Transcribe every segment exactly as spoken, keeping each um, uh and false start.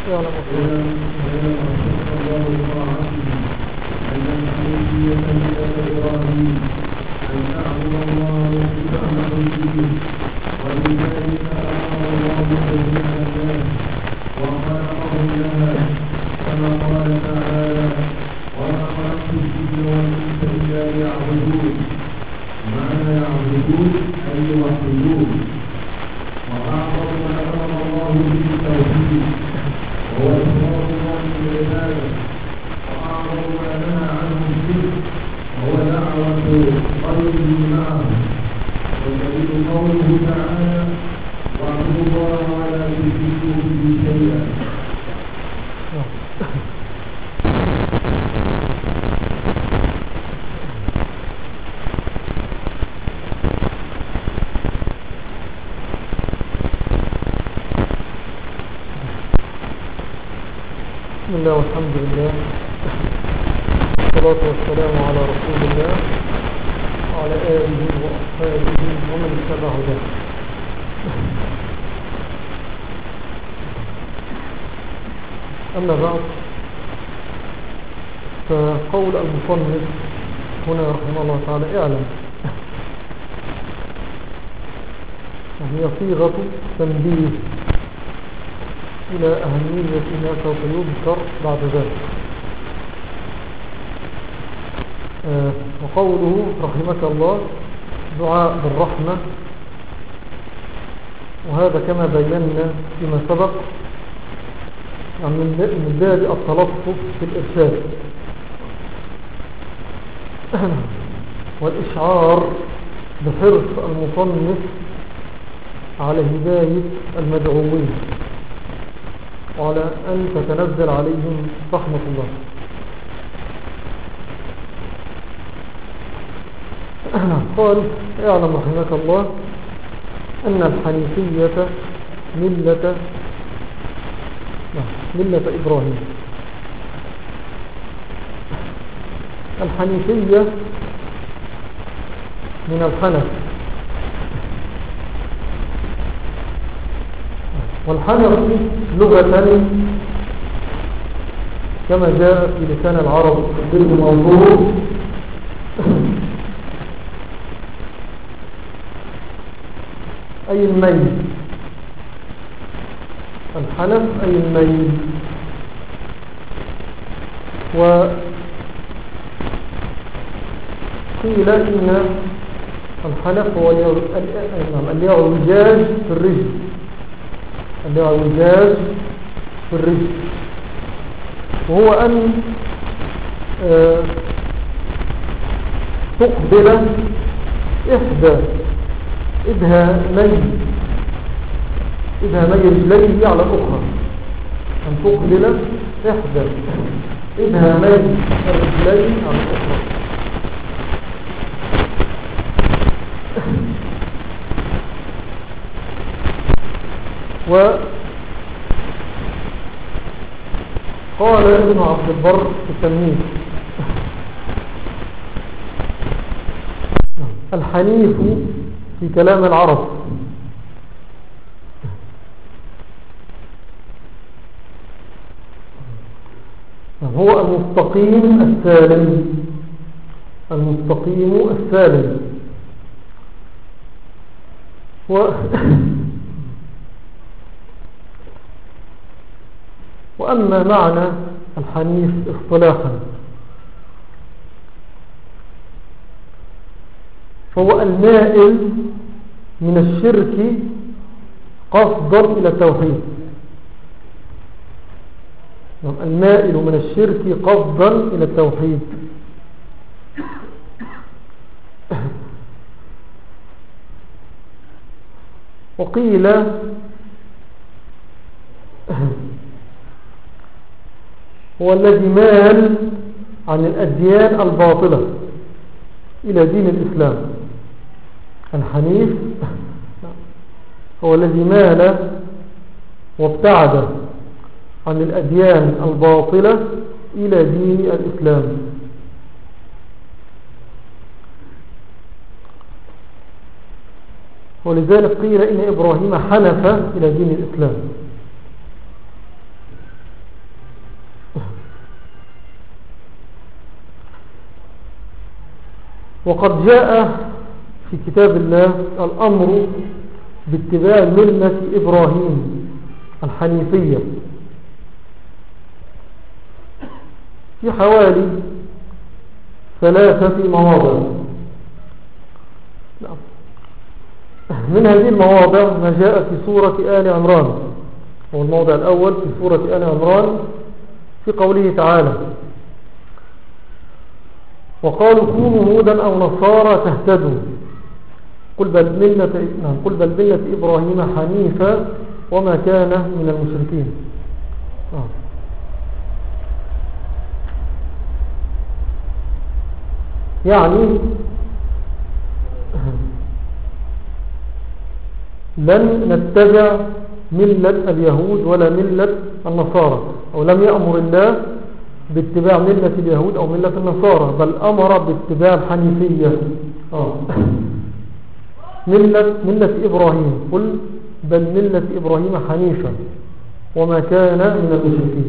يعلم أن نعبد الله واتبعه الدين ولذلك أمر الله جميع الناس وخلقهم لها كما قال تعالى وما خلقت الجن والإنس إلا ليعبدون معنى يعبدون أي يوحدون وأعظم ما أمر الله به التوحيد وهو إفراد الله بالعبادة وأعظم ما نهى عنه الشرك وهو دعوة غيره معه والدليل قوله تعالى واعبدوا الله ولا تشركوا به شيئا. بسم الله والحمد لله والصلاة والسلام على رسول الله وعلى آله وأصحابه ومن اتبع هداه. أما بعد، فقول المصنف هنا رحمه الله تعالى اعلم، وهي صيغة تنبيه إلى أهمية ما سوف يذكر بعد ذلك. آه وقوله رحمك الله دعاء بالرحمة، وهذا كما بينا فيما سبق يعني من باب التلطف في الإرشاد والإشعار بحرص المصنف على هداية المدعوين وعلى أن تتنزل عليهم رحمة الله. قال اعلم رحمك الله أن الحنيفية ملة ملة إبراهيم. الحنيفية من الحنف، والحنف لغة كما جاء في لسان العرب بالموضوع أي الميل. الحنف أي الميل. وقيل إن الحنف هو الاعوجاج في الرجل، الاعوجاج في الرجل، وهو أن آه تقبل إحدى إبهامي إبهامي رجليه على الأخرى، أن تقبل إحدى إبهامي الرجلين على الأخرى. وقال ابن عبد البر في التمهيد الحنيف في كلام العرب هو المستقيم السالم، المستقيم السالم. و وأما معنى الحنيف اصطلاحا فهو المائل من الشرك قصدا إلى التوحيد، المائل من الشرك قصدا إلى التوحيد. وقيل هو الذي مال عن الأديان الباطلة إلى دين الإسلام. الحنيف هو الذي مال وابتعد عن الأديان الباطلة إلى دين الإسلام. ولذلك قيل إن إبراهيم حنف إلى دين الإسلام. وقد جاء في كتاب الله الأمر باتباع ملة إبراهيم الحنيفية في حوالي ثلاثة مواضع. من هذه المواضع ما جاء في سورة آل عمران، هو الموضع الأول في سورة آل عمران في قوله تعالى: وقالوا كونوا هودا أو نصارى تهتدوا قل بل ملة, نعم قل بل ملة إبراهيم حنيفا وما كان من المشركين. آه. يعني لن نتبع ملة اليهود ولا ملة النصارى، أو لم يأمر الله باتباع ملة اليهود أو ملة النصارى، بل أمر باتباع الحنيفية. آه. ملة, ملة إبراهيم، قل بل ملة إبراهيم حنيفا وما كان من المشركين.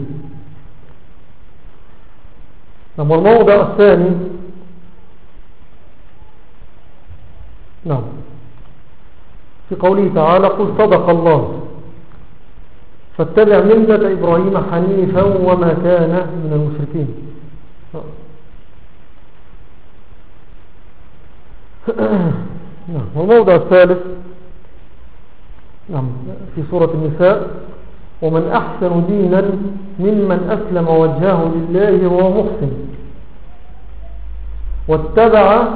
نعم. الموضع الثاني نعم في قوله تعالى: قل صدق الله فاتبع ملة إبراهيم حنيفا وما كان من المشركين. نعم. والموضع الثالث نعم في سورة النساء: ومن أحسن دينا ممن أسلم وجهه لله وهو محسن واتبع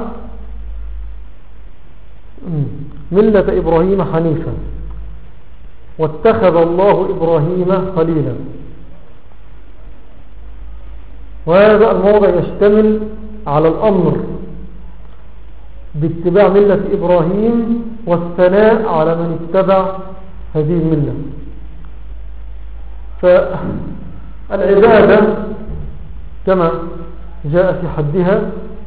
ملة إبراهيم حنيفا واتخذ الله إبراهيم خليلا. وهذا الموضع يشتمل على الأمر باتباع ملة إبراهيم والثناء على من اتبع هذه الملة. فالعبادة كما جاء في حدها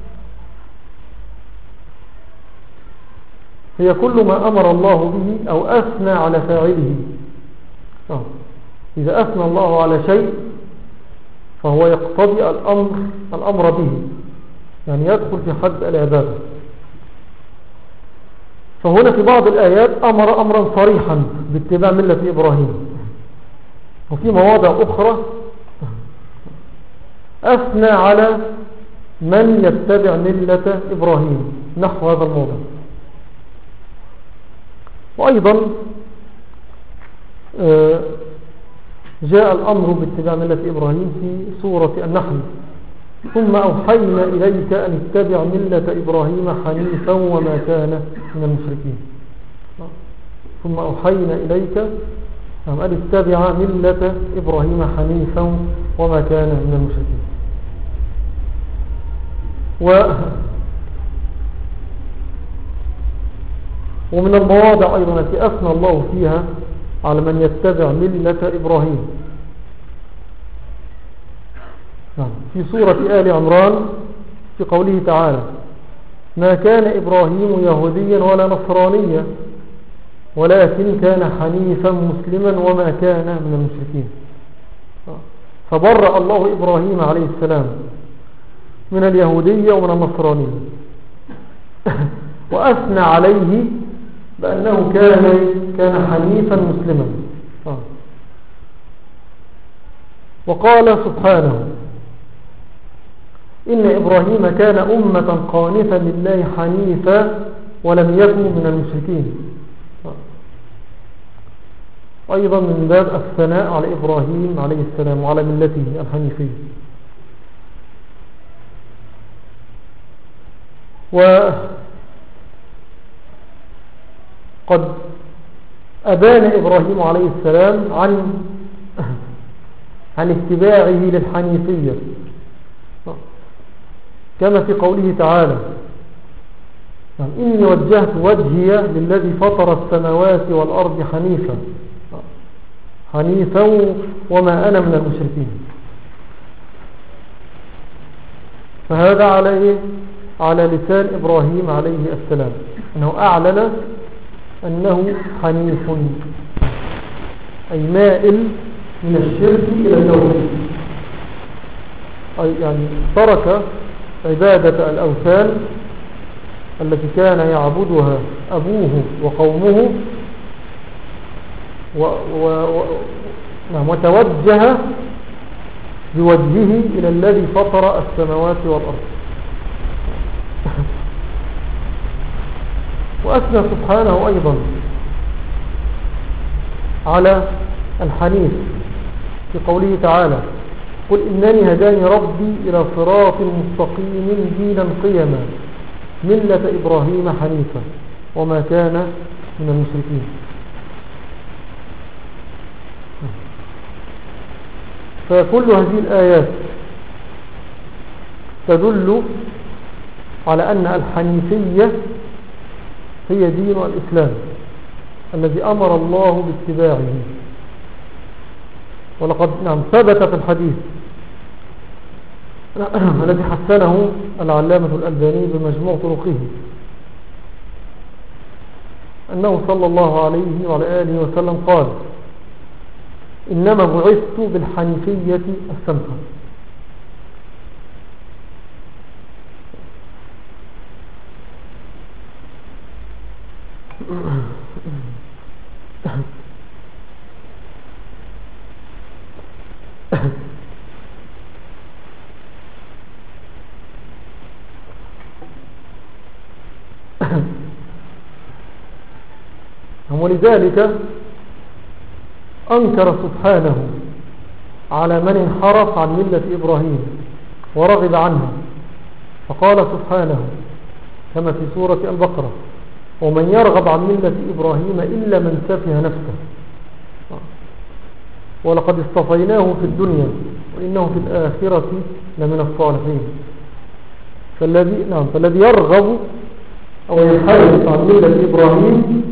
هي كل ما أمر الله به أو أثنى على فاعله. إذا أثنى الله على شيء فهو يقتضي الأمر, الأمر به، يعني يدخل في حد العبادة. فهنا في بعض الآيات أمر أمرا صريحا باتباع ملة إبراهيم، وفي مواضع أخرى أثنى على من يتبع ملة إبراهيم نحو هذا الموضع. وأيضا جاء الأمر باتباع ملة إبراهيم في سورة النحل: ثم أوحينا إليك أن اتبع ملة إبراهيم حنيفا وما كان من المشركين. ثم أوحينا إليك أن اتبع ملة إبراهيم حنيفا وما كان من المشركين. و ومن المواضع أيضا التي أثنى الله فيها على من يتبع ملة إبراهيم في سورة آل عمران في قوله تعالى: ما كان إبراهيم يهوديا ولا نصرانيا ولكن كان حنيفا مسلما وما كان من المشركين. فبرأ الله إبراهيم عليه السلام من اليهودية ومن النصرانية وأثنى عليه بأنه كان كان حنيفا مسلما. وقال سبحانه: إن إبراهيم كان أمة قانتا لله حنيفا ولم يكن من المشركين. أيضا من باب الثناء على إبراهيم عليه السلام وعلى ملته الحنيفية. وقد أبان إبراهيم عليه السلام عن عن اتباعه للحنيفية كما في قوله تعالى: إني وجهت وجهي للذي فطر السماوات والأرض حنيفا حنيفا وما أنا من المشركين. فهذا على إيه؟ على لسان إبراهيم عليه السلام، أنه أعلن أنه حنيف أي مائل من الشرك إلى التوحيد، أي يعني ترك عبادة الأوثان التي كان يعبدها أبوه وقومه و و و نعم وتوجه بوجهه إلى الذي فطر السماوات والأرض. وأثنى سبحانه أيضا على الحنيف في قوله تعالى: قل إنني هداني ربي إلى صراط مستقيم دينا قيما ملة إبراهيم حنيفا وما كان من المشركين. فكل هذه الآيات تدل على أن الحنيفية هي دين الإسلام الذي أمر الله باتباعه. ولقد نعم ثبت في الحديث الذي حسنه العلامة الألباني بمجموع طرقه أنه صلى الله عليه وعلى آله وسلم قال: إنما بعثت بالحنيفية السمحة. ولذلك أنكر سبحانه على من انحرف عن ملة إبراهيم ورغب عنها، فقال سبحانه كما في سورة البقرة: ومن يرغب عن ملة إبراهيم إلا من سفه نفسه ولقد اصطفيناه في الدنيا وإنه في الآخرة لمن الصالحين. فالذي, نعم فالذي يرغب أو ينحرف عن ملة إبراهيم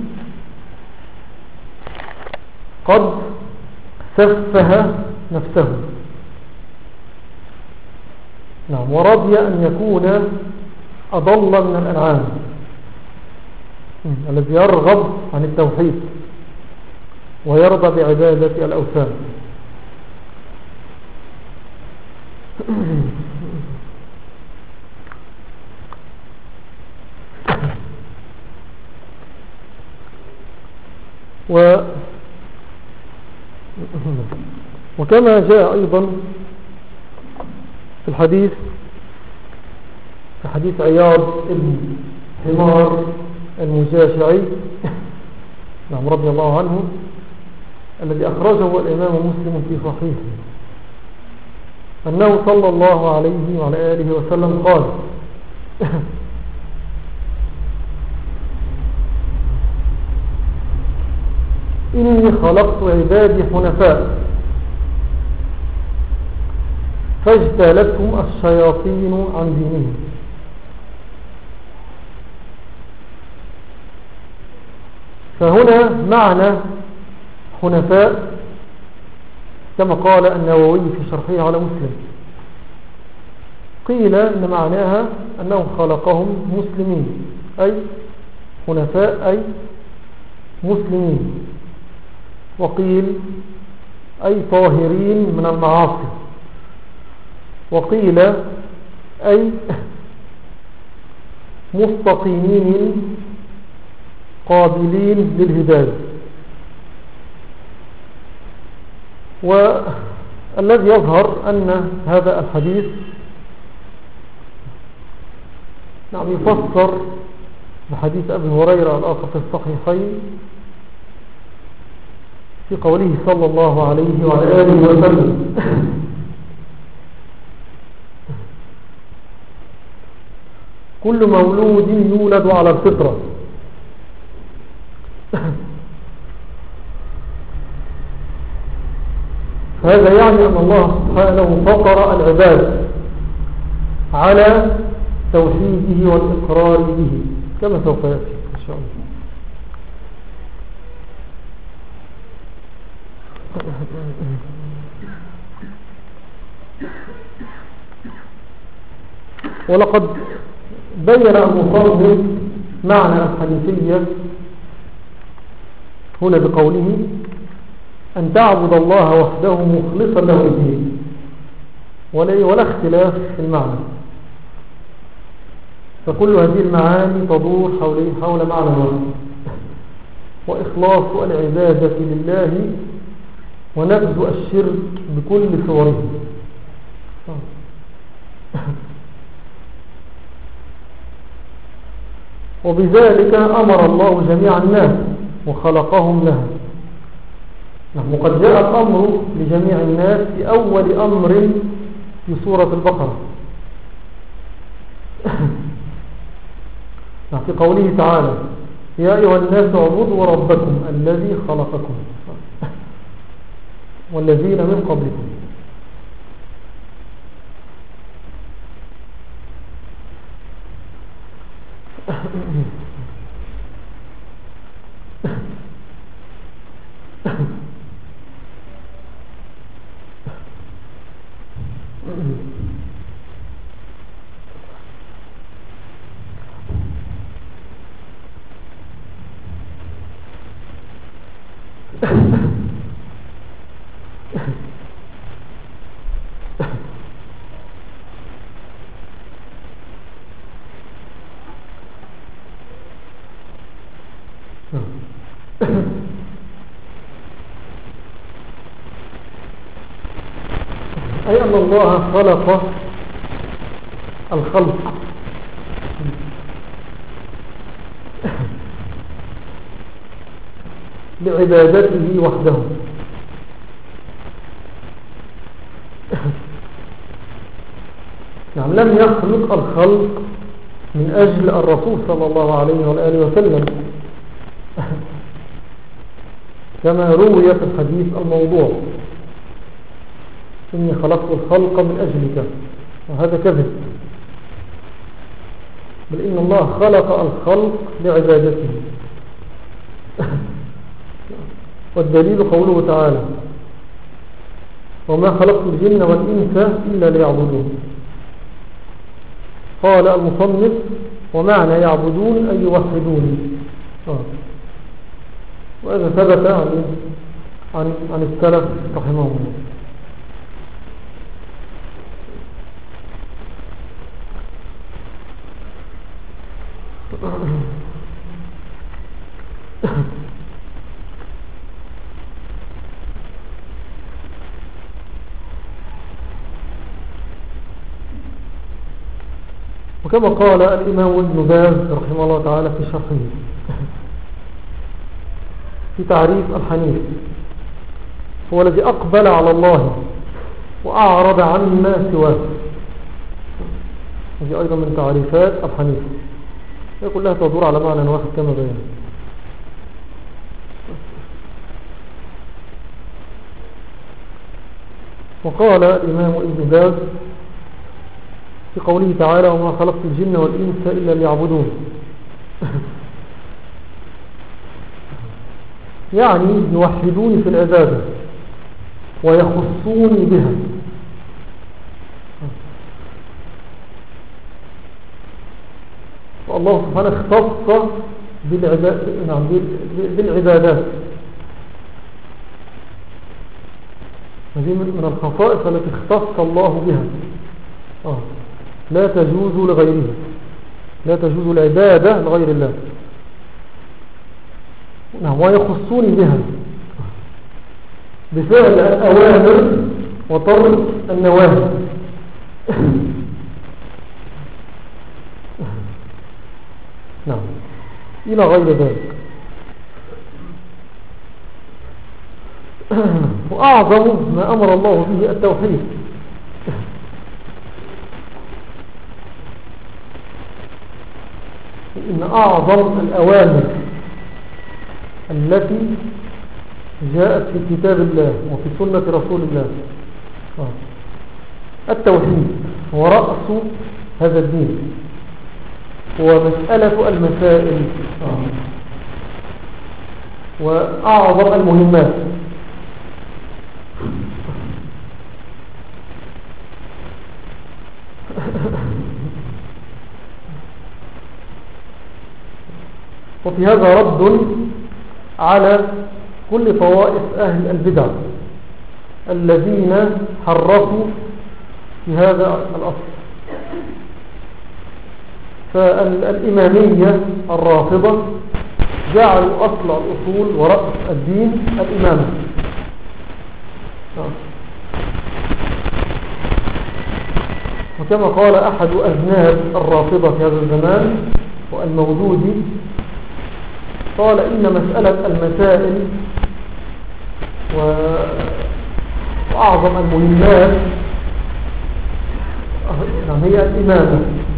قد سفه نفسه، نعم ورضي أن يكون أضل من الأنعام. الذي يرغب عن التوحيد ويرضى بعبادة الأوثان. و وكما جاء أيضا في الحديث في حديث عياض ابن حمار المجاشعي نعم رضي الله عنه الذي أخرجه الإمام مسلم في صحيحه أنه صلى الله عليه وعلى آله وسلم قال: إني خلقت عبادي حنفاء فاجتالتهم الشياطين عن دينهم. فهنا معنى حنفاء كما قال النووي في شرحه على مسلم، قيل إن معناها أنه خلقهم مسلمين، أي حنفاء أي مسلمين، وقيل أي طاهرين من المعاصي، وقيل أي مستقيمين قابلين للهداية. والذي يظهر أن هذا الحديث نعم يفسر بحديث أبي هريرة الآخر في الصحيحين في قوله صلى الله عليه وعلى آله وسلم: كل مولود يولد على الفطرة. هذا يعني أن الله سبحانه فطر العباد على توحيده والإقرار به كما سوف يأتي إن شاء الله. ولقد بين المصنف معنى الحنيفية هنا بقوله: أن تعبد الله وحده مخلصا له الدين، ولا اختلاف في المعنى. فكل هذه المعاني تدور حول حول معنى واحد، وإخلاص العبادة لله ونبذ الشرك بكل صوره. وبذلك أمر الله جميع الناس وخلقهم لها. وقد جاء الأمر لجميع الناس في أول أمر في سورة البقرة في قوله تعالى: يا أيها الناس اعبدوا ربكم الذي خلقكم والذين من قبلكم. أي أن الله خلق الخلق لعبادته وحده، يعني لم يخلق الخلق من أجل الرسول صلى الله عليه وآله وسلم كما روي في الحديث الموضوع: إني خلقت الخلق من أجلك، وهذا كذب، بل إن الله خلق الخلق لعبادته. والدليل قوله تعالى: وما خلقت الجن والإنس إلا ليعبدون. قال المصنف: ومعنى يعبدون أي يوحدوني. وهذا ثبت عن عن, عن السلف رحمهم الله. وكما قال الإمام ابن باز رحمه الله تعالى في شرحه في تعريف الحنيف: هو الذي أقبل على الله وأعرض عما سواه. هذه أيضا من تعريفات الحنيف، هي كلها تدور على معنى واحد كما بيان. وقال الإمام ابن باز في قوله تعالى: وما خلقت الجن والإنس إلا ليعبدون، يعني يوحدوني في العبادة ويخصوني بها. والله سبحانه اختص بالعبادات. هذه من الخصائص التي اختص الله بها، آه. لا تجوز لغيره، لا تجوز العبادة لغير الله. نعم، ويخصوني بها بفعل الأوامر وترك النواهي. نعم، إلى غير ذلك. وأعظم ما أمر الله به التوحيد، إن أعظم الأوامر التي جاءت في كتاب الله وفي سنة رسول الله التوحيد، هو رأس هذا الدين، هو مسألة المسائل وأعظم المهمات. وفي هذا رد على كل طوائف أهل البدع الذين حرفوا في هذا الأصل، فالإمامية الرافضة جعلوا أصل الأصول ورأس الدين الإمامة. وكما قال أحد أذناب الرافضة في هذا الزمان والموجودي، قال إن مسألة المسائل وأعظم المهمات هي الإمامة.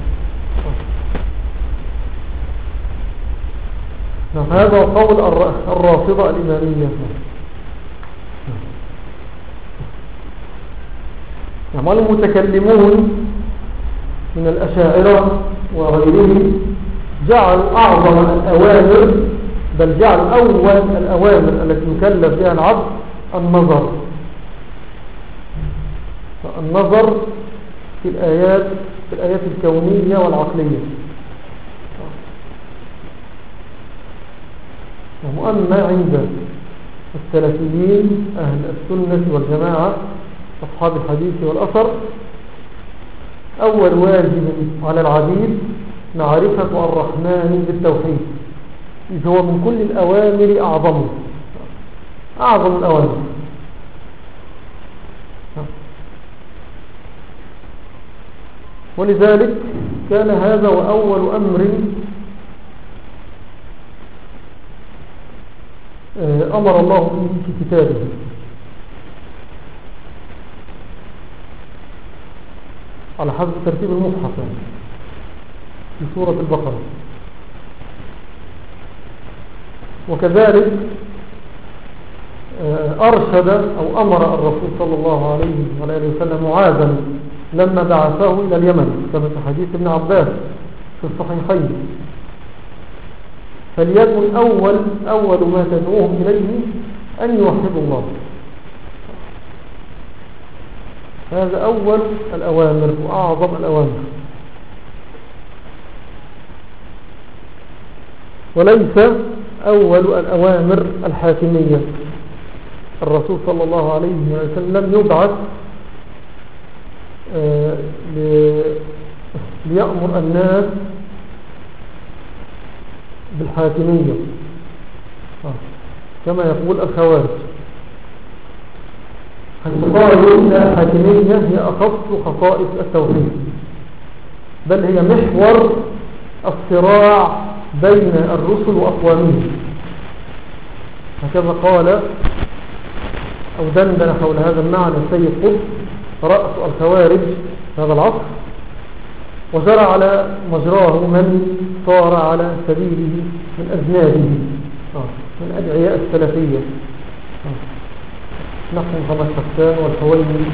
هذا قول الرافضة الإمامية. يعني المتكلمون من الأشاعرة وغيرهم جعلوا أعظم الأوامر، بل جعلوا أول الأوامر التي يكلف بها العبد النظر. النظر في الآيات في الآيات الكونية والعقلية. وأما عند السلفيين أهل السنة والجماعة أصحاب الحديث والأثر، أول واجب على العبيد معرفة الرحمن بالتوحيد، إذ هو من كل الأوامر أعظم أعظم الأوامر. ولذلك كان هذا وأول أمر أمر الله به في كتابه. على حسب ترتيب المصحف يعني في سورة البقرة. وكذلك أرشد أو أمر الرسول صلى الله عليه وآله وسلم معاذا لما بعثه إلى اليمن، كما في حديث ابن عباس في الصحيحين، فليكن أول أول ما تدعوهم إليه أن يوحدوا الله. هذا أول الأوامر وأعظم الأوامر، وليس أول الأوامر الحاكمية. الرسول صلى الله عليه وسلم يبعث ليأمر الناس بالحاكمية كما يقول الخوارج، حيث قالوا إن الحاكمية هي أخص خصائص التوحيد، بل هي محور الصراع بين الرسل وأقوامهم. هكذا قال أو دندن حول هذا المعنى السيد قطب رأس الخوارج هذا العصر، وجرى على مجراه من صار على سبيله من أذنابه من أدعياء السلفية، نحن محمد حسان والحويني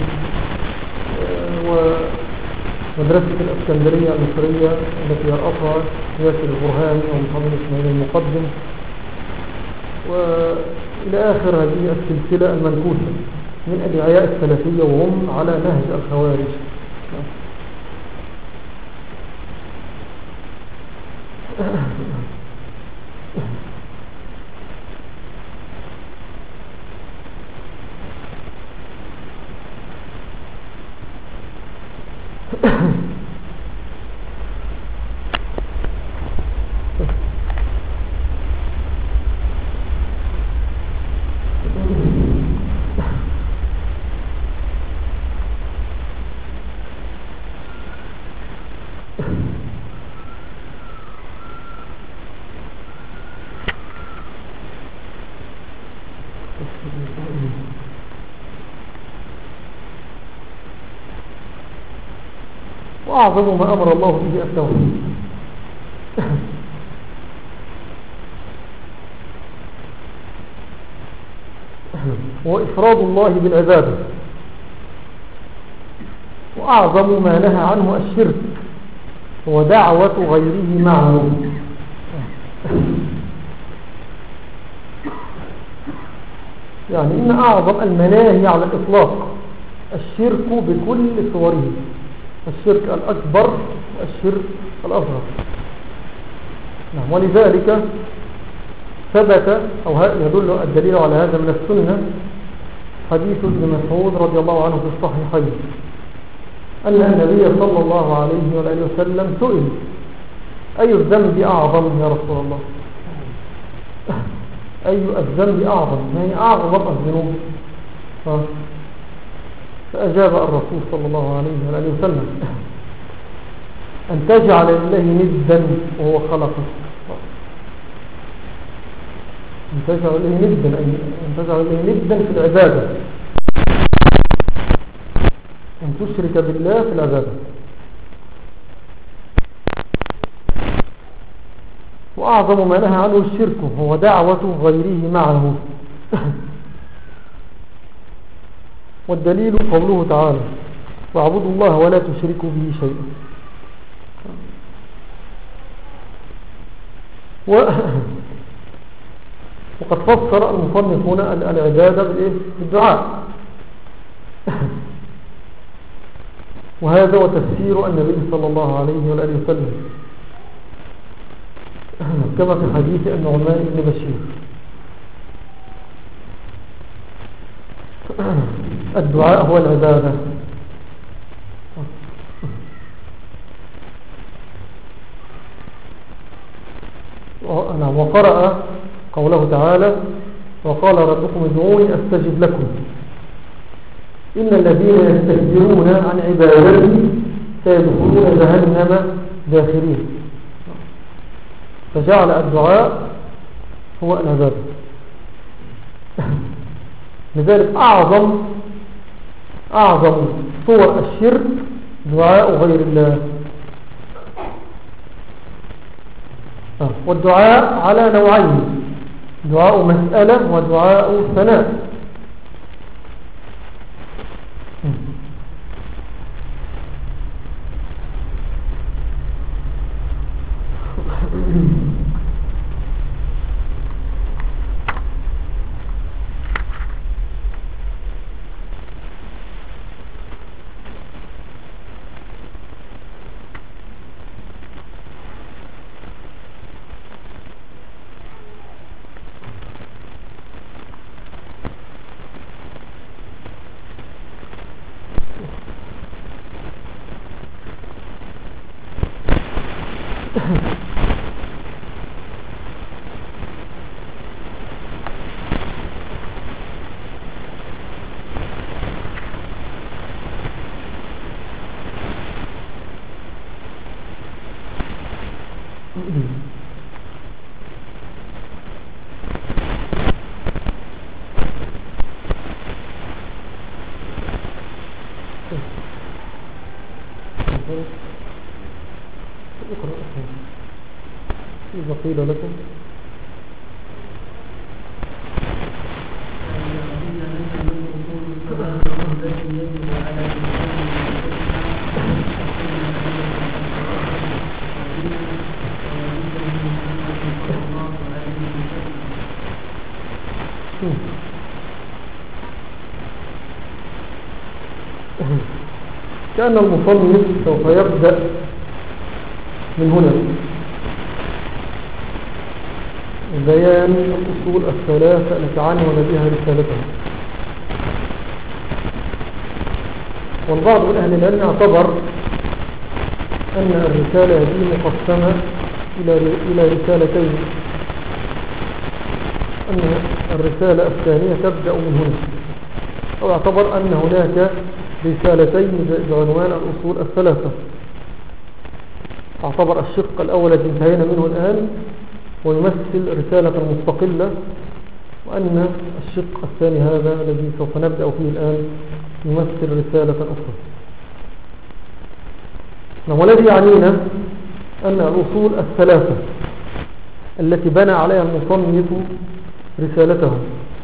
ومدرسة الأسكندرية المصرية التي يرأسها ياسر البرهاني ومحمد إسماعيل المقدم، وإلى آخر هذه السلسلة المنكوسة من أدعياء السلفية وهم على نهج الخوارج. وأعظم ما أمر الله به التوحيد. وإفراد الله بالعبادة، وأعظم ما نهى عنه الشرك ودعوة غيره معه. يعني إن أعظم المناهي على الإطلاق الشرك بكل صوره، الشرك الأكبر والشرك الأصغر. نعم، ولذلك ثبت أو يدل الدليل على هذا من السنة حديث ابن مسعود رضي الله عنه في الصحيحين أن النبي صلى الله عليه وآله وسلم سئل أي الذنب أعظم يا رسول الله؟ أي الذنب أعظم؟ ما هي أعظم الذنوب؟ فأجاب الرسول صلى الله عليه وآله وسلم أن تجعل لله ندا وهو خلقك. أن تجعل لله ندا أن تجعل لله ندا في العبادة، أن تشرك بالله في العبادة. وأعظم ما نهى عنه الشرك هو دعوة غيره معه. والدليل قوله تعالى واعبدوا الله ولا تشركوا به شيئا. و... وقد فسر المصنف هنا العبادة بالدعاء، وهذا هو تفسير النبي صلى الله عليه وآله وسلم كما في حديث النعمان بن بشير. الدعاء هو العبادة. وقرأ قوله تعالى وقال ربكم ادعوني أستجب لكم إن الذين يستكبرون عن عبادتي سيدخلون جهنم داخرين. فجعل الدعاء هو العبادة. لذلك أعظم أعظم صور الشرك دعاء غير الله. والدعاء على نوعين، دعاء مسألة ودعاء ثناء. إذا قيل لكم كأن المصنف سوف يبدأ من هنا بيان الأصول الثلاثة التي عنون بها رسالته. والبعض من أهل العلم اعتبر أن الرسالة هذه مقسمة إلى رسالتين، أن الرسالة الثانية تبدأ من هنا، أو اعتبر أن هناك رسالتين بعنوان الأصول الثلاثة. اعتبر الشق الأول الذي انتهينا منه الآن ويمثل رسالة مستقلة، وأن الشق الثاني هذا الذي سوف نبدأ فيه الآن يمثل رسالة أخرى. والذي يعنينا أن الأصول الثلاثة التي بنى عليها المصنف رسالته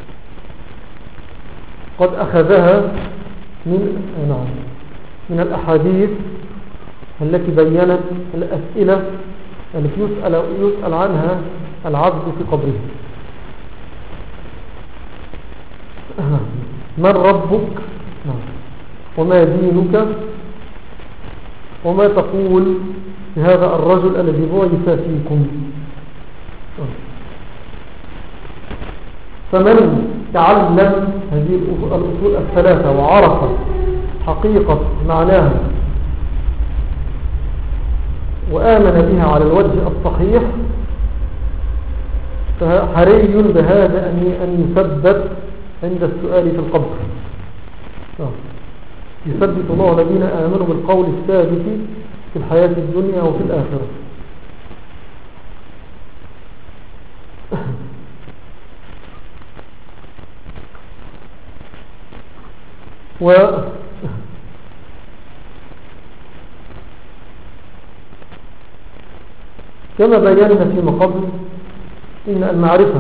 قد أخذها من نعم من الأحاديث التي بيّنت الأسئلة التي يسأل, يسأل عنها العبد في قبره. من ربك وما دينك وما تقول في هذا الرجل الذي بعث فيكم. فمن تعلم هذه الأصول الثلاثة وعرف حقيقة معناها وآمن بها على الوجه الصحيح فحري بهذا أن يثبت عند السؤال في القبر. يثبت الله الذين آمنوا بالقول الثابت في الحياة الدنيا وفي الآخرة. و كما بينا فيما قبل إن المعرفة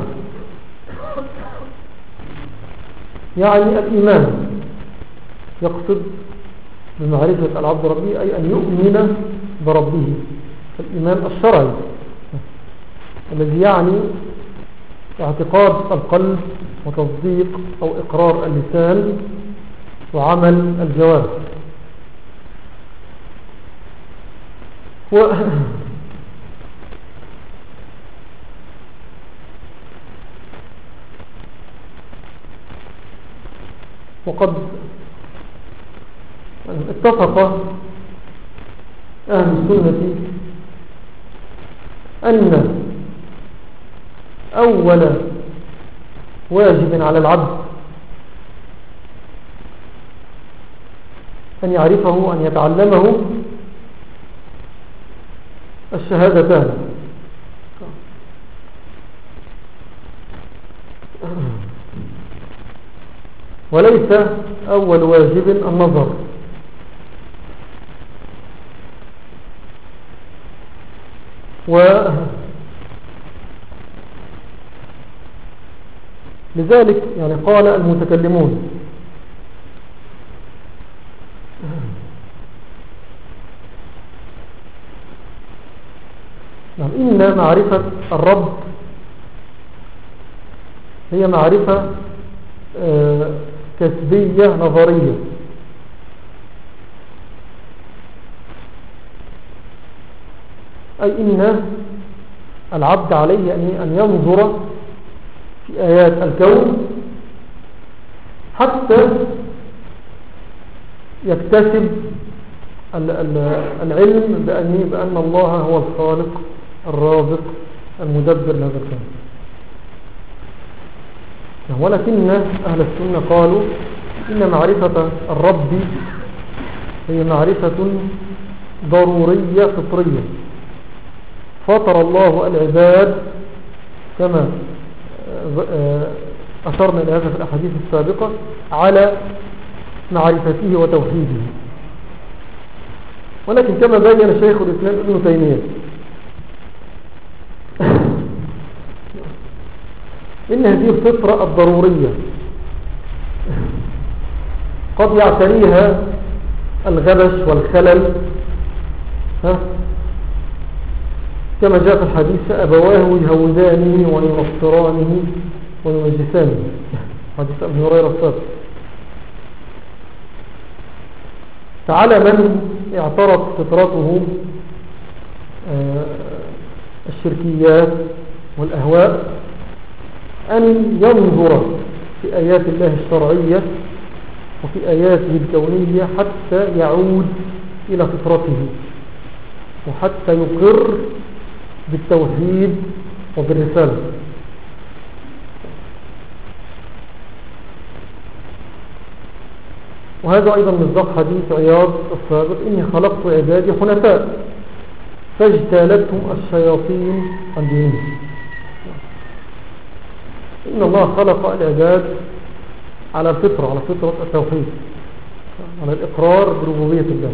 يعني الإيمان، يقصد بمعرفة العبد ربه أي أن يؤمن بربه، الإيمان الشرعي الذي يعني اعتقاد القلب وتصديق أو إقرار اللسان وعمل الجوارح. و وقد اتفق أهل السنة أن أول واجب على العبد أن يعرفه أن يتعلمه الشهادتان، وليس أول واجب النظر. ولذلك يعني قال المتكلمون يعني إن معرفة الرب هي معرفة آه كسبية نظرية، أي إن العبد عليه أن ينظر في آيات الكون حتى يكتسب العلم بأن, بأن الله هو الخالق الرازق المدبر لهذا الكون. ولكن أهل السنة قالوا إن معرفة الرب هي معرفة ضرورية فطرية، فطر الله العباد كما أشرنا إلى هذا في الأحاديث السابقة على معرفته وتوحيده. ولكن كما بين شيخ الإسلام ابن تيمية إن هذه الفطرة الضرورية قد يعتريها الغبش والخلل، ها كما جاء في الحديث فأبواه يهودانه وينصرانه ويمجسانه، حديث ابن هريرة السابق. فعلى من اعترت فطرته الشركيات والأهواء أن ينظر في آيات الله الشرعية وفي آياته الكونية حتى يعود إلى فطرته وحتى يقر بالتوحيد وبالرسالة. وهذا أيضا مصداق حديث عياض السابق إني خلقت عبادي حنفاء فاجتالتهم الشياطين عن دينهم. إن الله خلق العباد على الفطرة، على فطرة التوحيد، على الإقرار بربوبية الله.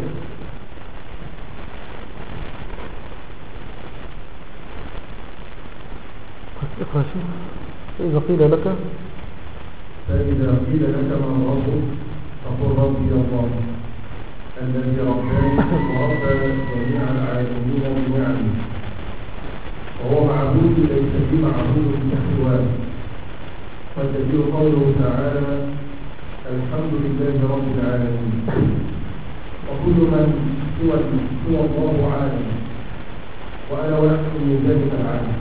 اقرأ شيء. فإذا قيل لك فإذا قيل لك من ربك فقل ربي الله الذي رباني ورب جميع العالمين بنعمه، وهو معبود ليس في معبود سواه. والدليل قوله تعالى الحمد لله رب العالمين، وكل من سوى سوى الله عالم وأنا ونحن من ذلك العالم.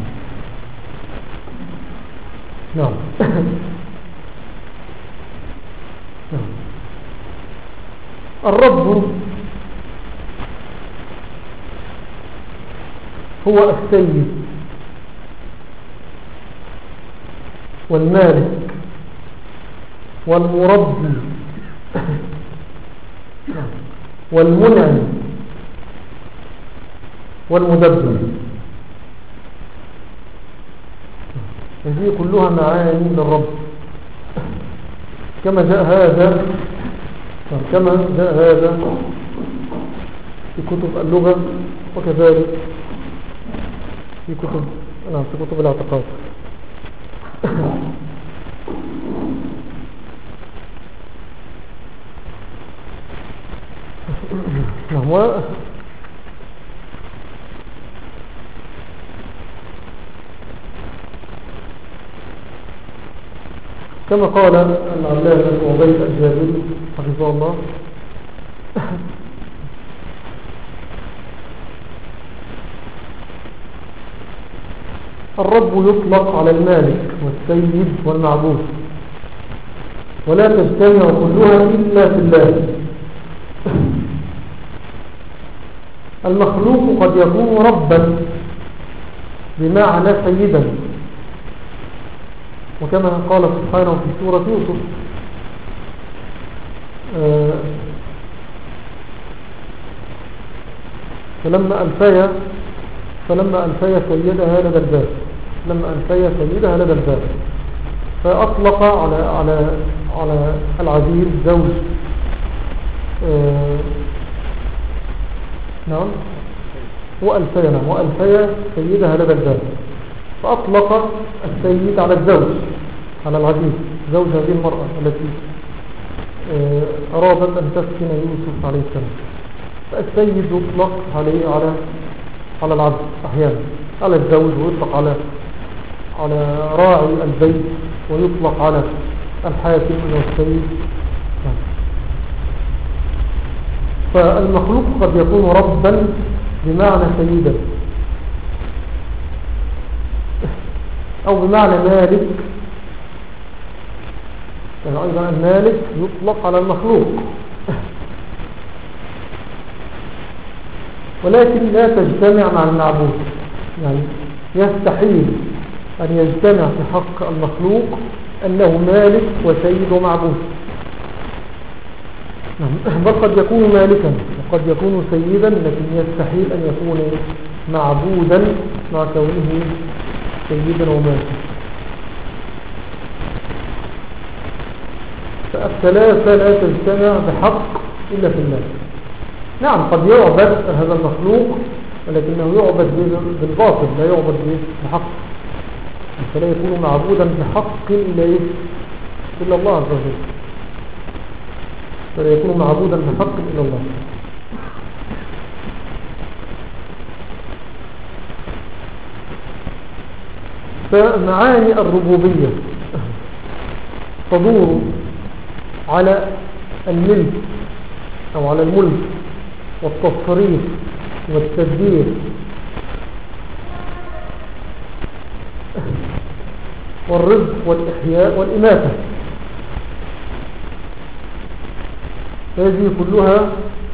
نعم. الرب هو السيد والمالك والمربي والمنعم والمدبر. هذه كلها معاني للرب كما جاء هذا كما جاء هذا في كتب اللغة وكذلك في كتب نعم في كتب الاعتقاد. نعم. كما قال العلامة عبيد الجابري حفظه الله الرب يطلق على المالك والسيد والمعبود ولا تجتمع كلها إلا في الله. المخلوق قد يكون ربا بمعنى سيدا، وكما قال سبحانه في سورة يوسف آه فلما ألفي فلما ألفي سيدها لدى الباب لما ألفي سيدها لدى الباب فأطلق على على على العزيز زوج آه نعم وألفي نعم وألفي سيدها لدى الباب، فأطلق السيد على الزوج على العزيز زوج هذه المرأة التي أرادت أن تسكن يوسف عليه السلام. فالسيد يطلق عليه على على العبد أحيانا، على الزوج، ويطلق على على راعي البيت، ويطلق على الحاكم والسيد. فالمخلوق قد يكون ربا بمعنى سيدا أو بمعنى مالك، يعني أيضا المالك يطلق على المخلوق، ولكن لا تجتمع مع المعبود. يعني يستحيل أن يجتمع في حق المخلوق أنه مالك وسيد ومعبود، بل قد يكون مالكا وقد يكون سيدا، لكن يستحيل أن يكون معبودا مع كونه سيدا ومالكا. فالثلاثة لا تجتمع بحق إلا في الله. نعم قد يعبد هذا المخلوق، ولكنه يعبد بالباطل، لا يعبد بحق، فلا يكون معبودا بحق إلا إلا الله عز وجل، فلا يكون معبودا بحق إلا الله. فمعاني الربوبية تدور على الملك أو على الملك والتصريف والتدبير والرزق والإحياء والإماتة. هذه كلها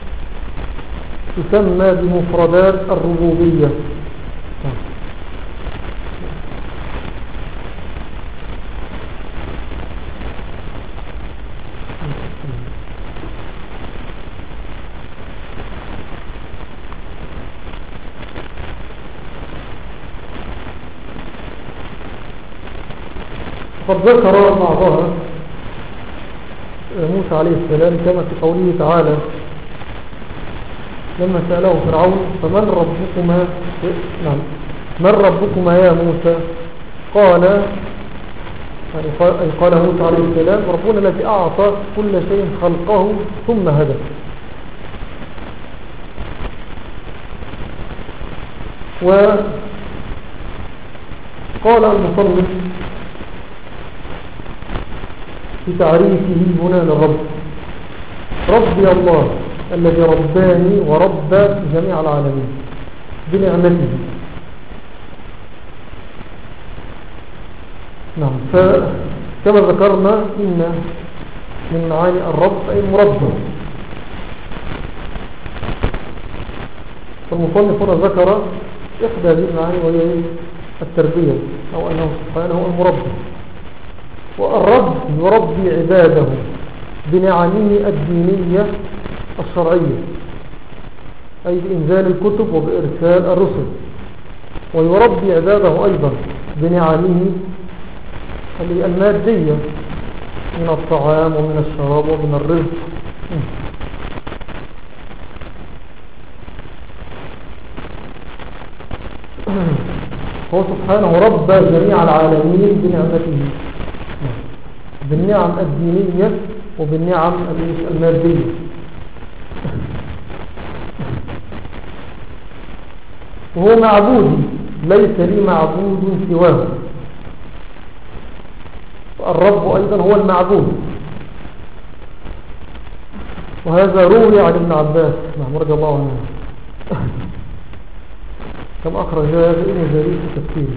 تسمى بمفردات الربوبية. قد ذكر بعضها موسى عليه السلام كما في قوله تعالى لما سأله فرعون فمن ربكما نعم من ربكما يا موسى؟ قال يعني قال موسى عليه السلام ربنا الذي أعطى كل شيء خلقه ثم هدى. وقال المصنف في تعريفه هنا للرب ربي الله الذي رباني ورب جميع العالمين بنعمته. نعم فكما ذكرنا إن من معاني الرب أي المربى. فالمصنف هنا ذكر إحدى هذه المعاني وهي التربية، أو أنه سبحانه هو المربي. والرب يربي عباده بنعمه الدينية الشرعية، أي بإنزال الكتب وبإرسال الرسل، ويربي عباده أيضا بنعمه المادية من الطعام ومن الشراب ومن الرزق. هو سبحانه ربى جميع العالمين بنعمته، بالنعم الدينية وبالنعم المادية. وهو معبودي، ليس لي معبود سواه. الرب أيضا هو المعبود، وهذا روي عن ابن عباس نعم رضي الله عنه، كم أخرج هذا ابن جرير في تفسيره،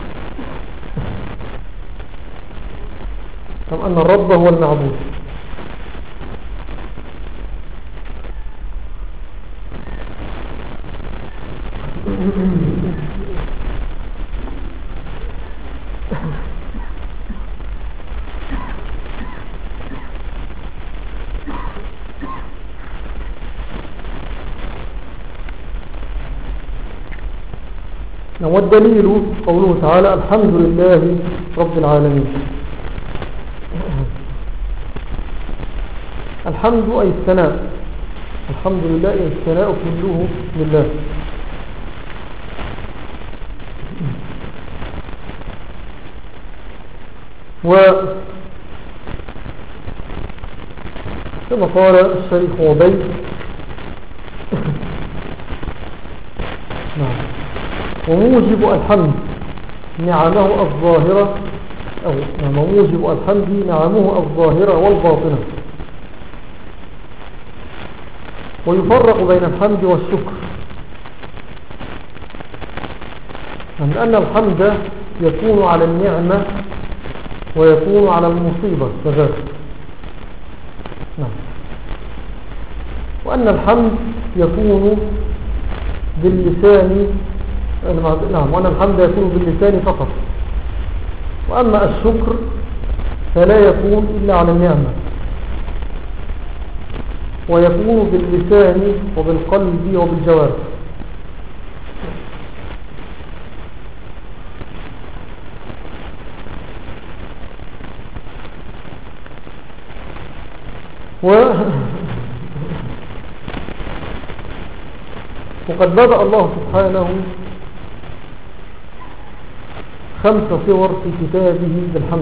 كم أن الرب هو المعبود. والدليل قوله تعالى الحمد لله رب العالمين. الحمد أي الثناء، الحمد لله أي الثناء كله لله. وكما قال الشريف عبيد نعم وموجب الحمد نعمه الظاهرة، أو نعم موجب الحمد نعمه الظاهرة والباطنة. ويفرق بين الحمد والشكر، من أن الحمد يكون على النعمة ويكون على المصيبة كذلك. نعم. وأن الحمد يكون باللسان، نعم وأن الحمد يكون باللسان فقط. وأما الشكر فلا يكون إلا على النعمة، ويكون باللسان وبالقلب وبالجوارح. و وقد بدأ الله سبحانه خمس صور في كتابه بالحمد.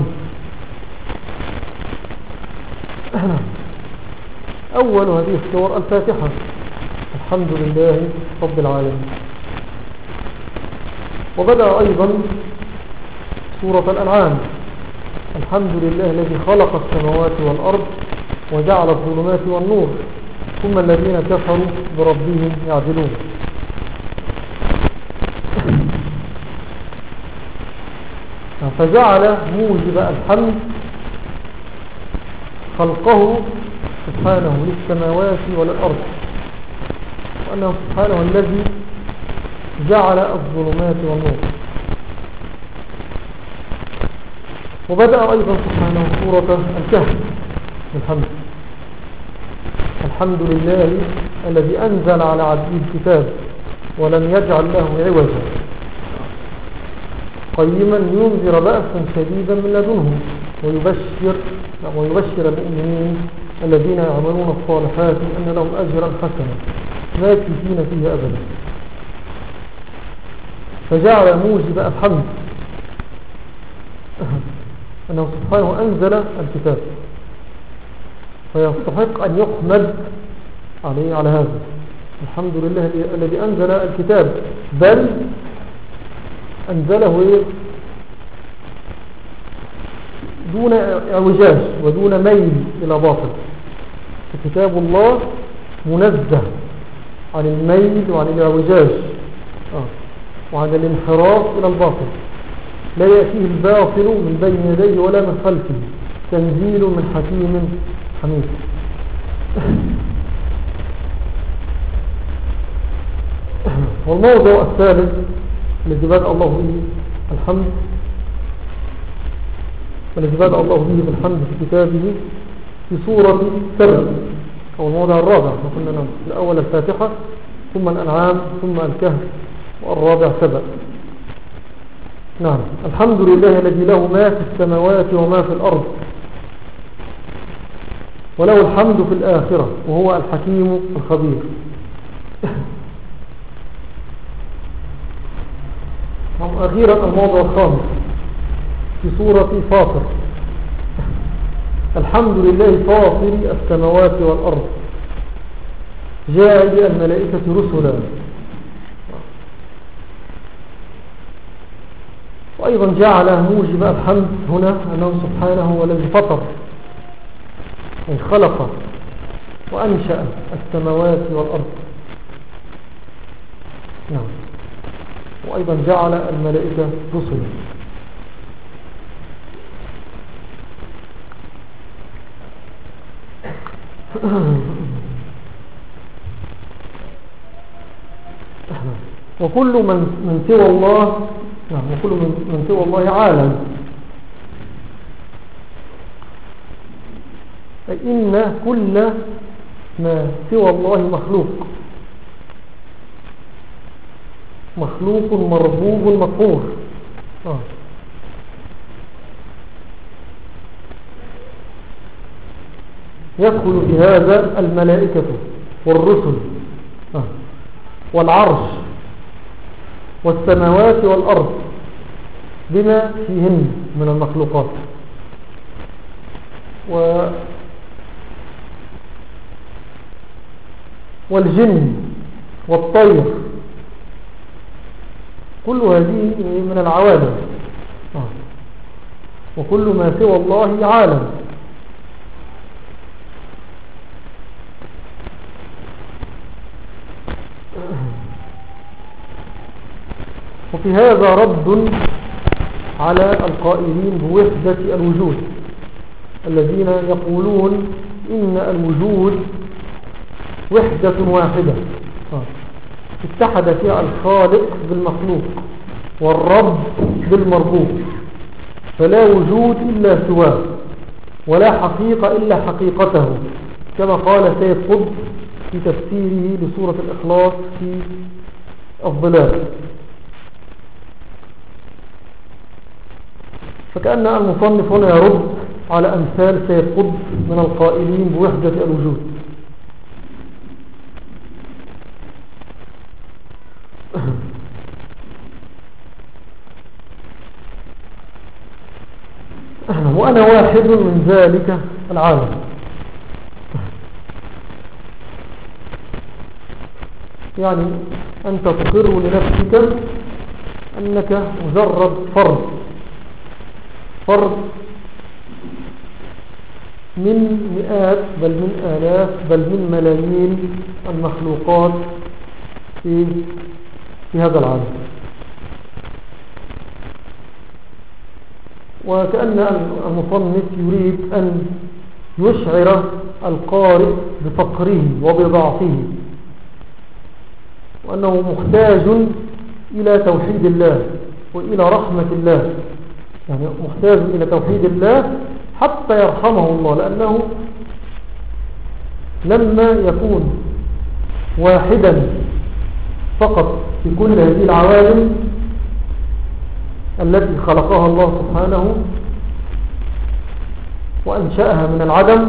أول هذه الصور الفاتحة، الحمد لله رب العالمين. وبدأ أيضا سورة الأنعام الحمد لله الذي خلق السماوات والأرض وجعل الظلمات والنور ثم الذين كفروا بربهم يعدلون. فجعل موجب الحمد خلقه سبحانه للسماوات والأرض، وأنه سبحانه الذي جعل الظلمات والنور. وبدأ أيضا سبحانه سورة الكهف بالحمد، الحمد لله الذي أنزل على عبده الكتاب ولم يجعل له عوجا قيما ينذر بأسا شديدا من لدنه ويبشر ويبشر المؤمنين الذين يعملون الصالحات أن لهم أجرا حسنا ماكثين فيه أبدا. فجعل موجب الحمد أنه سبحانه أنزل الكتاب، فيستحق أن يحمد عليه على هذا. الحمد لله الذي أنزل الكتاب، بل أنزله دون اعوجاج ودون ميل إلى باطل. فكتاب الله منزه عن الميل وعن الاعوجاج وعن الانحراف إلى الباطل، لا يأتيه الباطل من بين يديه ولا من خلفه، تنزيل من حكيم حميد. والموضوع الثالث الذي بدأ الله به الحمد الذي بدأ الله به بالحمد في كتابه في سورة سبع أو الموضع الرابع. وقلنا الأول الفاتحة ثم الأنعام ثم الكهف والرابع سبع. نعم. الحمد لله الذي له ما في السماوات وما في الأرض وله الحمد في الآخرة وهو الحكيم الخبير. أخيرا الموضوع الخامس في سورة فاطر. الحمد لله فاطر السماوات والأرض جاعل الملائكة رسلا. وأيضا جعل موجب الحمد هنا أنه سبحانه هو الذي فطر أي خلق وأنشأ السماوات والأرض. نعم. وأيضا جعل الملائكة رسلا. وكل من من سوى الله نعم وكل من, من سوى الله عالم، أي إن كل ما سوى الله مخلوق مخلوق مربوب مقهور. آه. يدخل في هذا الملائكة والرسل آه. والعرش والسماوات والأرض بما فيهن من المخلوقات و والجن والطير، كل هذه من العوالم. آه. وكل ما سوى الله عالم. وفي هذا رد على القائلين بوحدة الوجود الذين يقولون إن الوجود وحدة واحدة اتحد فيها الخالق بالمخلوق والرب بالمربوب، فلا وجود إلا سواه ولا حقيقة إلا حقيقته، كما قال سيد قطب في تفسيره لسورة الإخلاص في الظلال. فكأن المصنف هنا يرد على أمثال سيد قطب من القائلين بوحدة الوجود. وأنا واحد من ذلك العالم. يعني أنت تقر لنفسك أنك مجرد فرد فرد من مئات بل من آلاف بل من ملايين المخلوقات في, في هذا العالم. وكأن المصنف يريد أن يشعر القارئ بفقره وبضعفه وأنه محتاج إلى توحيد الله وإلى رحمة الله، يعني محتاج إلى توحيد الله حتى يرحمه الله، لأنه لما يكون واحدا فقط في كل هذه العوالم التي خلقها الله سبحانه وأنشأها من العدم،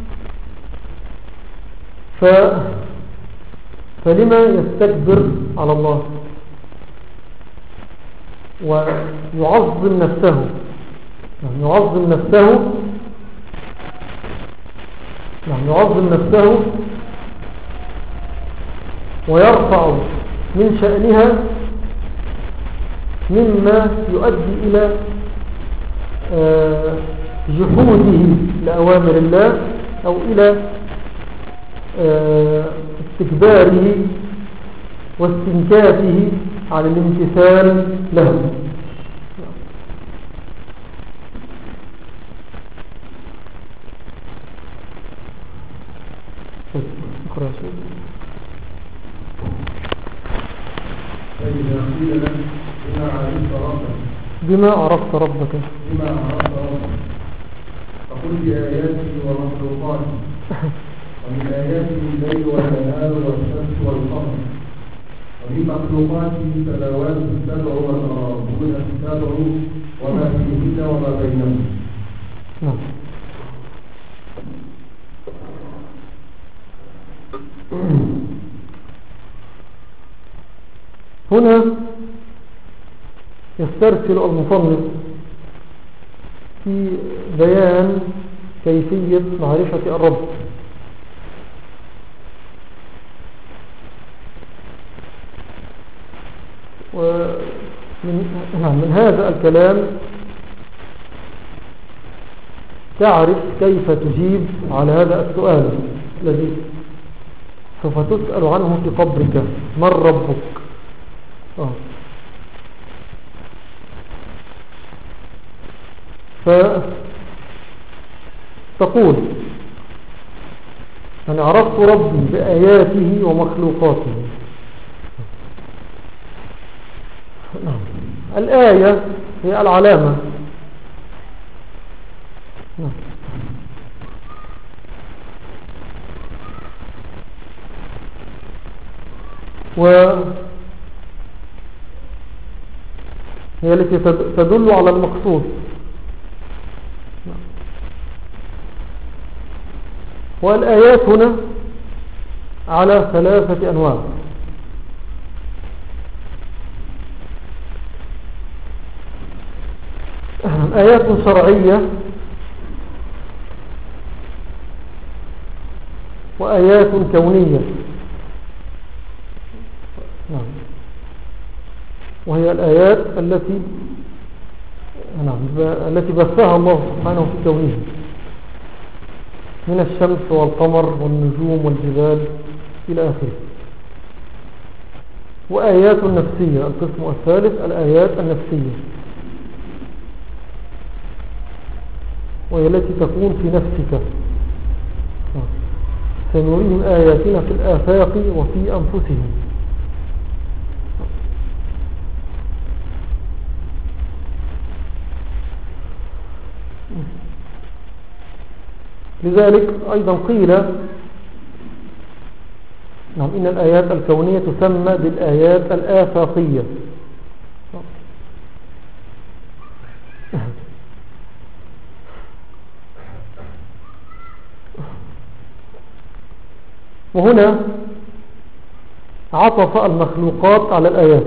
ف فلما يستكبر على الله ويعظم نفسه يعني يعظم نفسه يعني يعظم نفسه ويرفع من شأنها مما يؤدي إلى جحوده لأوامر الله أو إلى استكباره واستنكافه على الامتثال له. فإذا قيل لك بما عرفت ربك بما عرفت ربك بما عرفت ربك فقل بآياته ومخلوقاته ومن آياته الليل والنهار والشمس والقمر ومن مخلوقاته السماوات السبع والأراضون السبع وما فيهن وما بينهن. نعم. هنا يسترسل المصنف في بيان كيفية معرفة الرب، ومن من هذا الكلام تعرف كيف تجيب على هذا السؤال الذي سوف تسأل عنه في قبرك: من ربك؟ آه. فتقول: أنا عرفت ربي بآياته ومخلوقاته. الآية هي العلامة، وهي التي تدل على المقصود. والآيات هنا على ثلاثة أنواع: آيات شرعية، وآيات كونية، وهي الآيات التي نعم التي بثها الله سبحانه في كونه من الشمس والقمر والنجوم والجبال إلى آخره. وآيات نفسية، القسم الثالث الآيات النفسية، وهي التي تكون في نفسك. سنريهم آياتنا في الآفاق وفي أنفسهم. لذلك أيضا قيل نعم إن الآيات الكونية تسمى بالآيات الآفاقية. وهنا عطف المخلوقات على الآيات،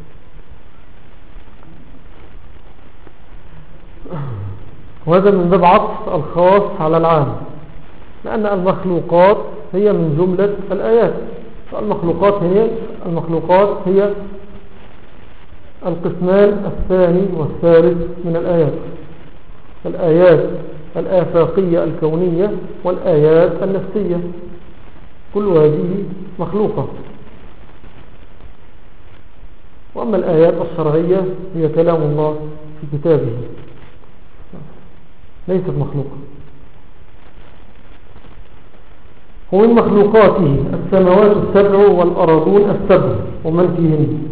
وهذا من باب عطف الخاص على العام، لأن المخلوقات هي من جملة الآيات. فالمخلوقات هي المخلوقات هي القسمان الثاني والثالث من الآيات: الآيات الآفاقية الكونية والآيات النفسية، كل هذه مخلوقة. وأما الآيات الشرعية هي كلام الله في كتابه، ليست مخلوقة. ومن مخلوقاته السماوات السبع والأراضون السبع ومن فيهن.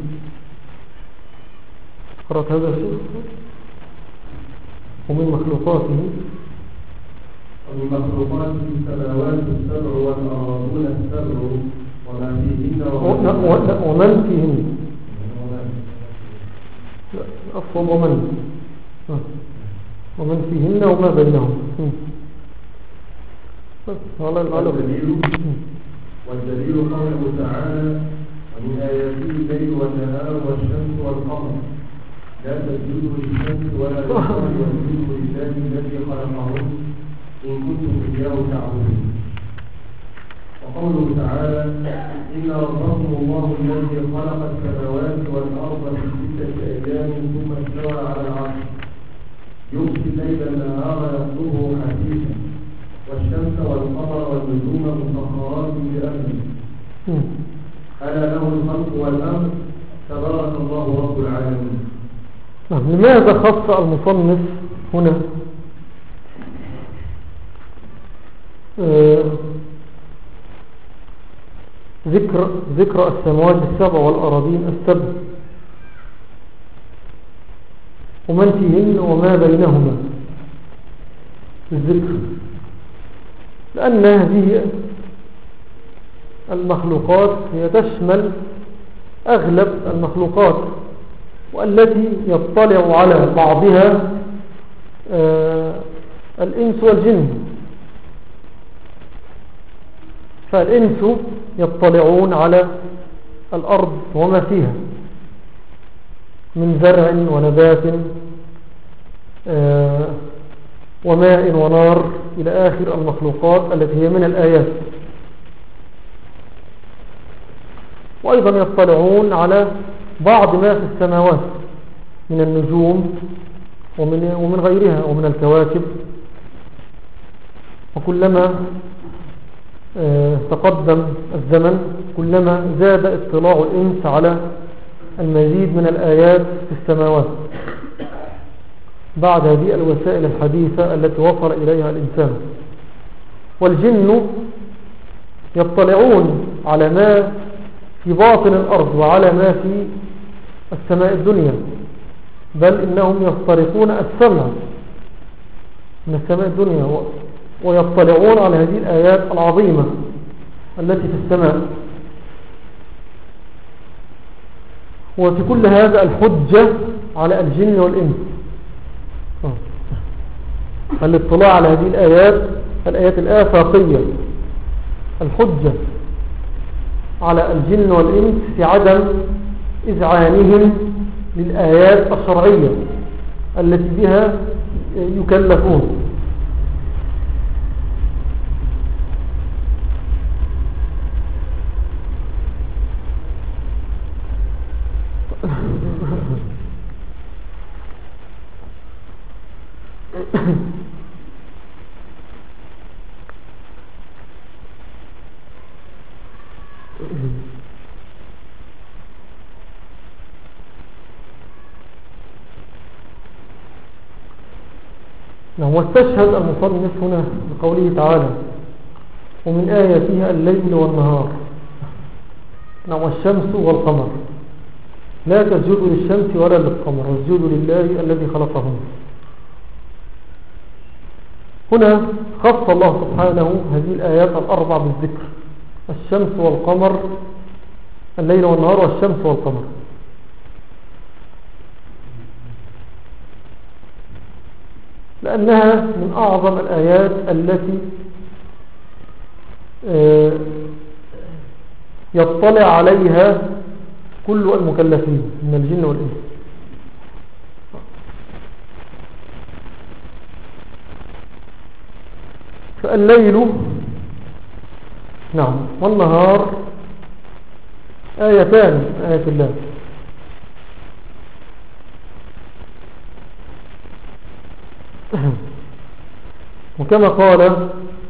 قرأت هذا الشيء؟ ومن مخلوقاته ومن مخلوقاته السماوات السبع والأراضون السبع وما فيهن ومن فيهن. أفضل ومن ومن فيهن وما بينهم. والدليل والدليل قوله تعالى: ومن آياته الليل والنهار والشمس والقمر لا تسجدوا للشمس ولا للقمر واسجدوا لله الذي خلقهن إن كنتم إياه تعبدون. وقوله تعالى: إن ربكم الله الذي خلق السماوات والأرض في ستة أيام ثم استوى على العرش يغشي الليل النهار يطلبه حثيثا والشمس والقمر والنجوم مسخرات بأمره ألا له الخلق والأمر تبارك الله رب العالمين. لماذا خص المصنف هنا آه ذكر ذكر السماوات السبع والأراضين السبع؟ ومن فيهن وما بينهما في الذكر، لأن هذه المخلوقات هي تشمل أغلب المخلوقات، والتي يطلع على بعضها آه الإنس والجن. فالإنس يطلعون على الأرض وما فيها من زرع ونبات آه وماء ونار إلى آخر المخلوقات التي هي من الآيات. وأيضا يطلعون على بعض ما في السماوات من النجوم ومن, ومن غيرها ومن الكواكب. وكلما اه تقدم الزمن كلما زاد اطلاع الإنس على المزيد من الآيات في السماوات بعد هذه الوسائل الحديثة التي وصل إليها الإنسان. والجن يطلعون على ما في باطن الأرض وعلى ما في السماء الدنيا، بل إنهم يسترقون السمع من السماء الدنيا ويطلعون على هذه الآيات العظيمة التي في السماء. وفي كل هذا الحجة على الجن والإنس، الاطلاع على هذه الآيات الآيات الآفاقية، الحجة على الجن والإنس في عدم إذعانهم للآيات الشرعية التي بها يكلفون. نعم. واستشهد المصنف هنا بقوله تعالى: ومن آياتها الليل والنهار، نعم، والشمس والقمر، لا تسجدوا للشمس ولا للقمر واسجدوا لله الذي خلقهم. هنا خص الله سبحانه هذه الآيات الأربع بالذكر: الشمس والقمر، الليل والنهار والشمس والقمر. لأنها من أعظم الآيات التي يطلع عليها كل المكلفين من الجن والإنس. فالليل نعم والنهار آيتان من آيات الله. وكما قال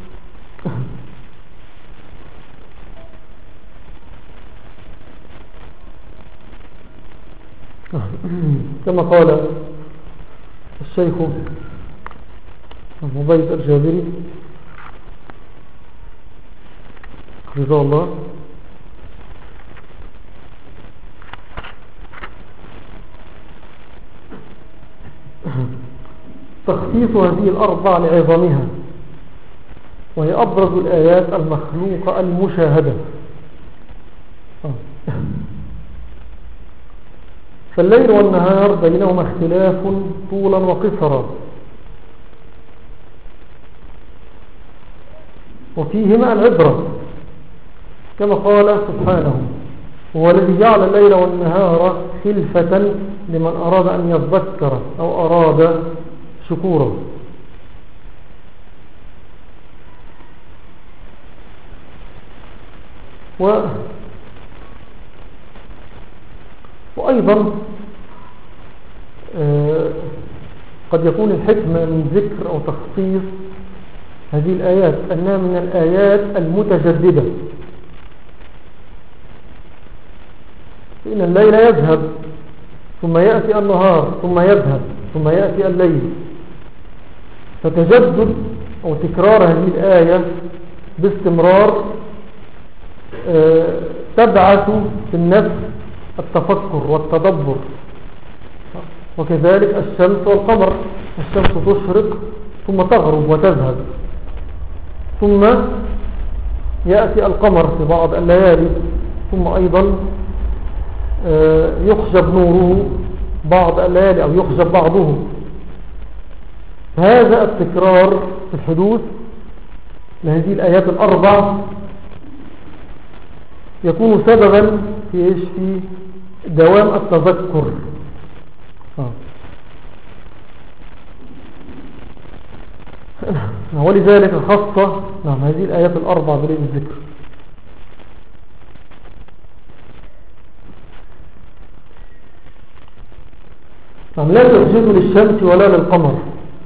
كما قال الشيخ عبيد الجابري رضا الله: تخصيص هذه الأربع لعظمها، وهي أبرز الآيات المخلوقة المشاهدة. فالليل والنهار بينهما اختلاف طولا وقصرا، وفيهما العبرة، كما قال سبحانه: هو الذي جعل الليل والنهار خلفة لمن أراد أن يذكر أو أراد شكورا. و وأيضا آه قد يكون الحكمة من ذكر أو تخصيص هذه الآيات أنها من الآيات المتجددة، فإن الليل يذهب ثم يأتي النهار ثم يذهب ثم يأتي الليل، فتجدد أو تكرار هذه الآية باستمرار تبعث في النفس التفكر والتدبر وكذلك الشمس والقمر، الشمس تشرق ثم تغرب وتذهب، ثم يأتي القمر في بعض الليالي، ثم أيضا يخجب نوره بعض الليالي أو يخجب بعضه. هذا التكرار في الحدوث لهذه الآيات الأربع يكون سببا في إيش؟ في دوام التذكر. آه. ولذلك خاصة نعم هذه الآيات الأربع بليل الذكر. نعم لا تسجدوا للشمس ولا للقمر.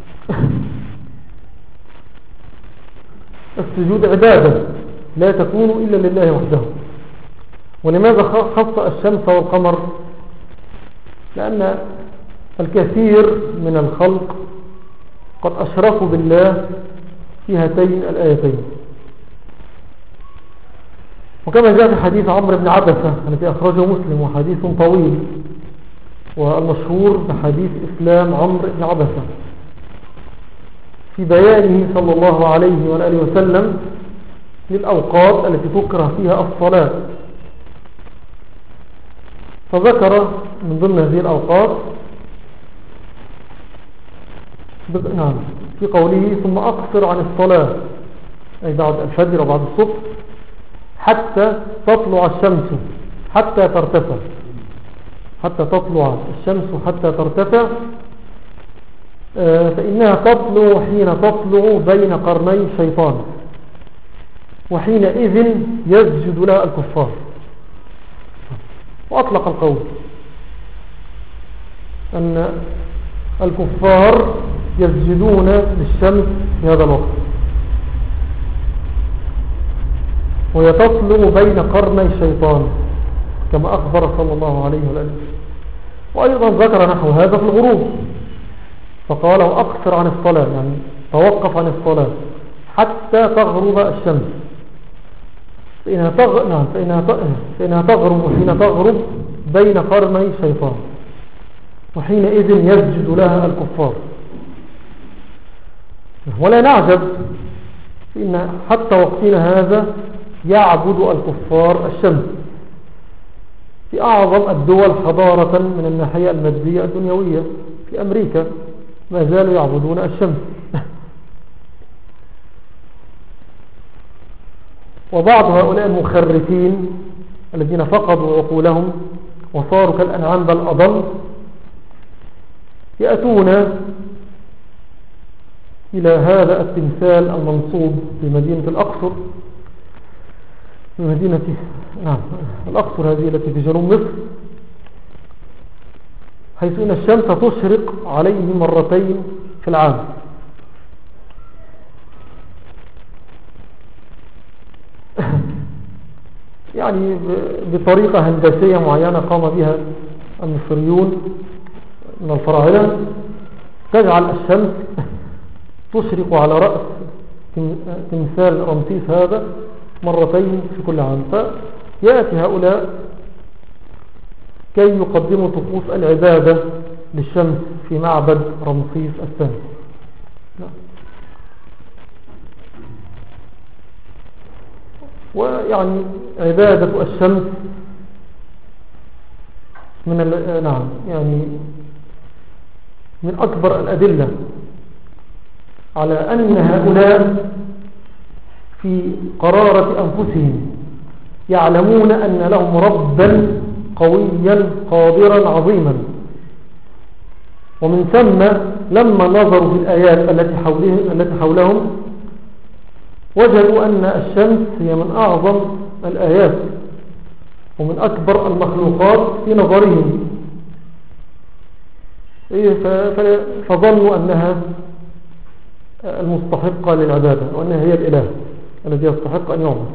السجود عبادة لا تكون إلا لله وحده. ولماذا خص الشمس والقمر؟ لأن الكثير من الخلق قد أشركوا بالله في هاتين الآيتين. وكما جاء في حديث عمرو بن عبسة الذي أخرجه مسلم، وحديث طويل والمشهور بحديث إسلام عمرو بن عبسة، في بيانه صلى الله عليه وآله وسلم للأوقات التي تكره فيها الصلاة، فذكر من ضمن هذه الأوقات نعم في قوله ثم أقصر عن الصلاة، أي بعد الفجر وبعد الصبح حتى تطلع الشمس حتى ترتفع، حتى تطلع الشمس حتى ترتفع، فإنها تطلع حين تطلع بين قرني الشيطان، وحينئذ يسجد لها الكفار. وأطلق القول أن الكفار يسجدون للشمس في هذا الوقت، ويتطلع بين قرني الشيطان كما أخبر صلى الله عليه وآله. وأيضا ذكر نحو هذا في الغروب، فقال أقصر عن الصلاة، يعني توقف عن الصلاة حتى تغرب الشمس، فإنها, تغ... نعم فإنها, ت... فإنها تغرب حين تغرب بين قرني الشيطان، وحينئذ يسجد لها الكفار. ولا نعجب إن حتى وقتنا هذا يعبد الكفار الشمس في أعظم الدول حضارة من الناحية المادية الدنيوية. في أمريكا ما زالوا يعبدون الشمس. وبعض هؤلاء المخرفين الذين فقدوا عقولهم وصاروا كالأنعام بل أضل يأتون إلى هذا التمثال المنصوب في مدينة الأقصر، في مدينة نعم الأقصر هذه التي في جنوب مصر، حيث إن الشمس تشرق عليه مرتين في العام. يعني بطريقة هندسية معينة قام بها المصريون من الفراعنة، تجعل الشمس تشرق على رأس تمثال رمسيس هذا مرتين في كل عام. فيأتي هؤلاء كي يقدموا طقوس العبادة للشمس في معبد رمسيس الثاني. ويعني عبادة الشمس من نعم يعني من أكبر الأدلة على أن هؤلاء في قرارة أنفسهم يعلمون أن لهم ربا قويا قادرا عظيما. ومن ثم لما نظروا في الآيات التي حولهم, التي حولهم وجدوا أن الشمس هي من أعظم الآيات ومن أكبر المخلوقات في نظرهم، فظنوا أنها المستحقة للعبادة وأنها هي الإله الذي يستحق أن يعبد.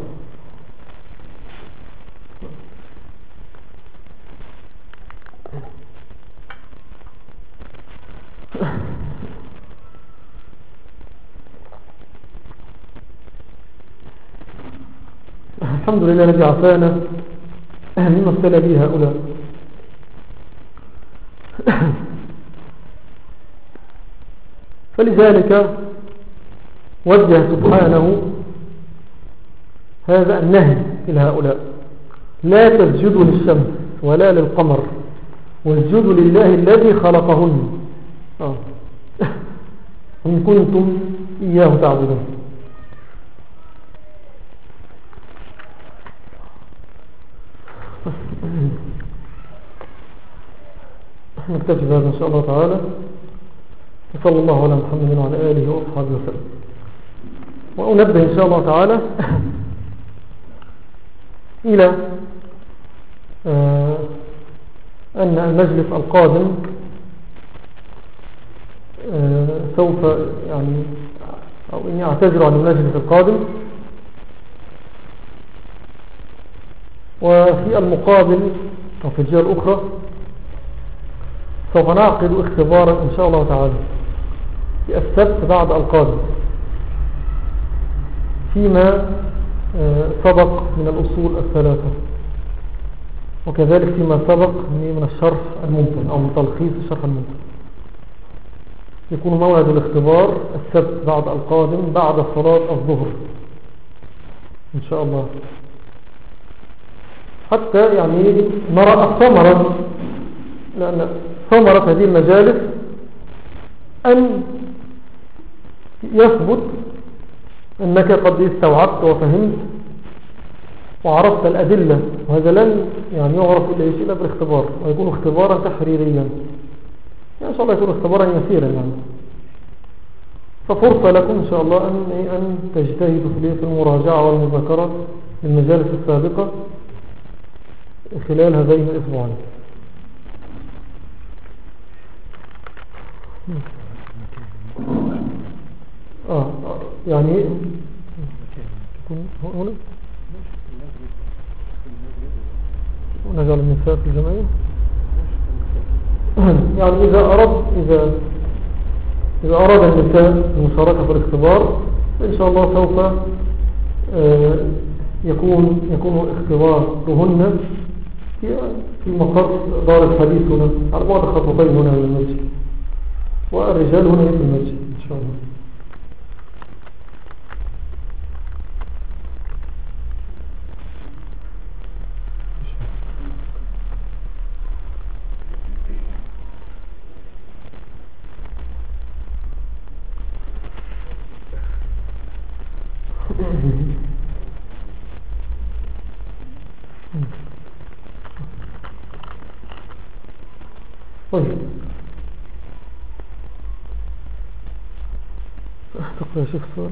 الحمد لله الذي عافانا مما ابتلى به هؤلاء. فلذلك وجه سبحانه هذا النهي إلى هؤلاء: لا تسجدوا للشمس ولا للقمر واسجدوا لله الذي خلقهن آه. إن كنتم إياه تعبدون. نكتفي بهذا إن شاء الله تعالى، وصلى الله على محمد وعلى آله وأصحابه وسلم. وأنبه إن شاء الله تعالى إلى آه أن المجلس القادم آه سوف يعني أو إني أعتذر عن المجلس القادم، وفي المقابل أو في الجهة الأخرى سوف نعقد اختبارا إن شاء الله تعالى في السبت بعد القادم فيما سبق من الأصول الثلاثة، وكذلك فيما سبق من الشرح الممتن أو من تلخيص الشرح الممتن. يكون موعد الاختبار السبت بعد القادم بعد صلاة الظهر إن شاء الله، حتى يعني نرى الثمرة، لأن ثمرة هذه المجالس أن يثبت أنك قد استوعبت وفهمت وعرفت الأدلة، وهذا لن يعني يعرف إلا بالاختبار، ويكون اختبارا تحريريا يعني إن شاء الله يكون اختبارا يسيرا يعني. ففرصة لكم إن شاء الله أن, أن تجتهدوا في المراجعة والمذاكرة للمجالس السابقة خلال هذين الأسبوعين. آه يعني هنا نجعل النساء في الجمعية يعني إذا أراد إذا إذا أراد النساء المشاركة في الاختبار إن شاء الله سوف آه يكون يكون اختبارهن في في مقر دار الحديث هنا على بعد خطوتين هنا من المسجد، والرجال هنا في المسجد إن شاء الله. طيب تقرأ يا شيخ السؤال.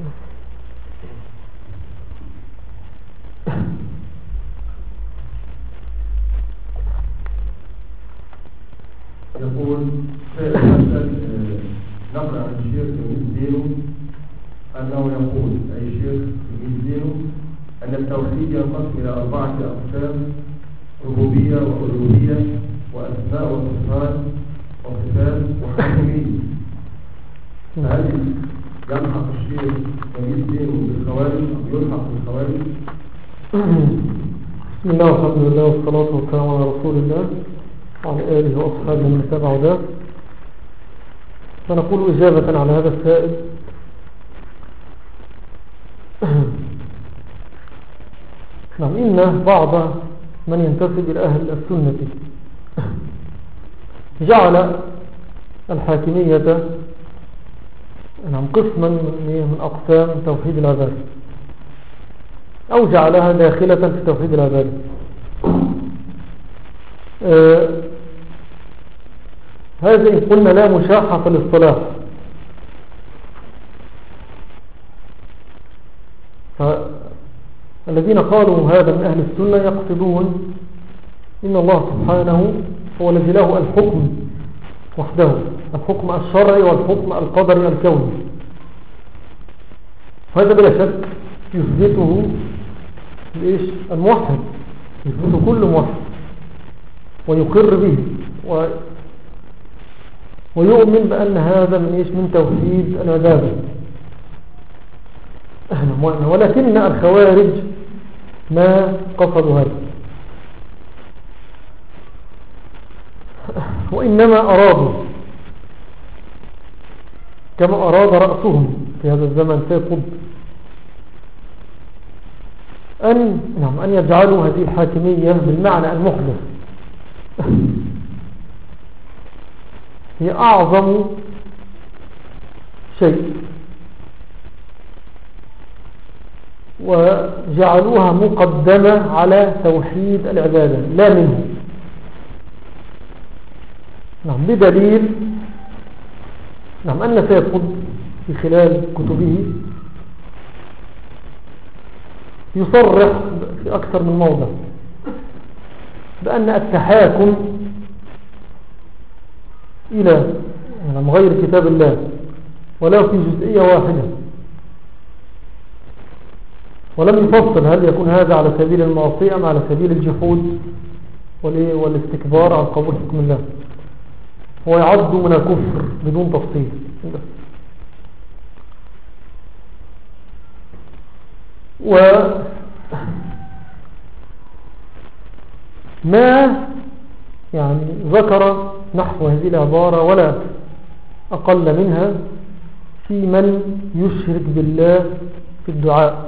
يقول نقرأ عن الشيخ تلميذ دينه أنه يقول أي شيخ تلميذ دينه أن التوحيد ينقسم إلى أربعة أقسام: ربوبية وألوهية وأسماء وصفات وصفات وحكمية. فهل يلحق الشيخ تلميذ دينه بالخوارج أو يلحق بالخوارج؟ بسم الله والحمد لله والصلاة والسلام على رسول الله وعلى آله وأصحابه من تبعوا ذا. فنقول إجابة على هذا السائل: نعم، إن بعض من ينتسب إلى أهل السنة جعل الحاكمية نعم قسما من أقسام توحيد العبادة، أو جعلها داخلة في توحيد العبادة. آه هذا إن قلنا لا مشاحة في الاصطلاح، فالذين قالوا هذا من أهل السنة يقصدون إن الله سبحانه هو الذي له الحكم وحده، الحكم الشرعي والحكم القدري الكوني. وهذا بلا شك يثبته لإيش؟ الموحد، يثبته كل موحد ويقر به و... ويؤمن بأن هذا من إيش؟ من توحيد العبادة. ولكن الخوارج ما قصدوا هذا، وإنما أرادوا كما أراد رأسهم في هذا الزمن سيد قطب أن, نعم أن يجعلوا هذه الحاكمية بالمعنى المحدث هي أعظم شيء، وجعلوها مقدمة على توحيد العبادة لا منه. نعم بدليل نعم أن سيد قطب في خلال كتبه يصرح في أكثر من موضع بأن التحاكم إلى يعني غير كتاب الله ولو في جزئية واحدة، ولم يفصل هل يكون هذا على سبيل المعصية أم على سبيل الجحود والاستكبار عن قبول حكم الله، هو يعد من الكفر بدون تفصيل. وما يعني ذكر نحو هذه العبارة ولا أقل منها في من يشرك بالله في الدعاء،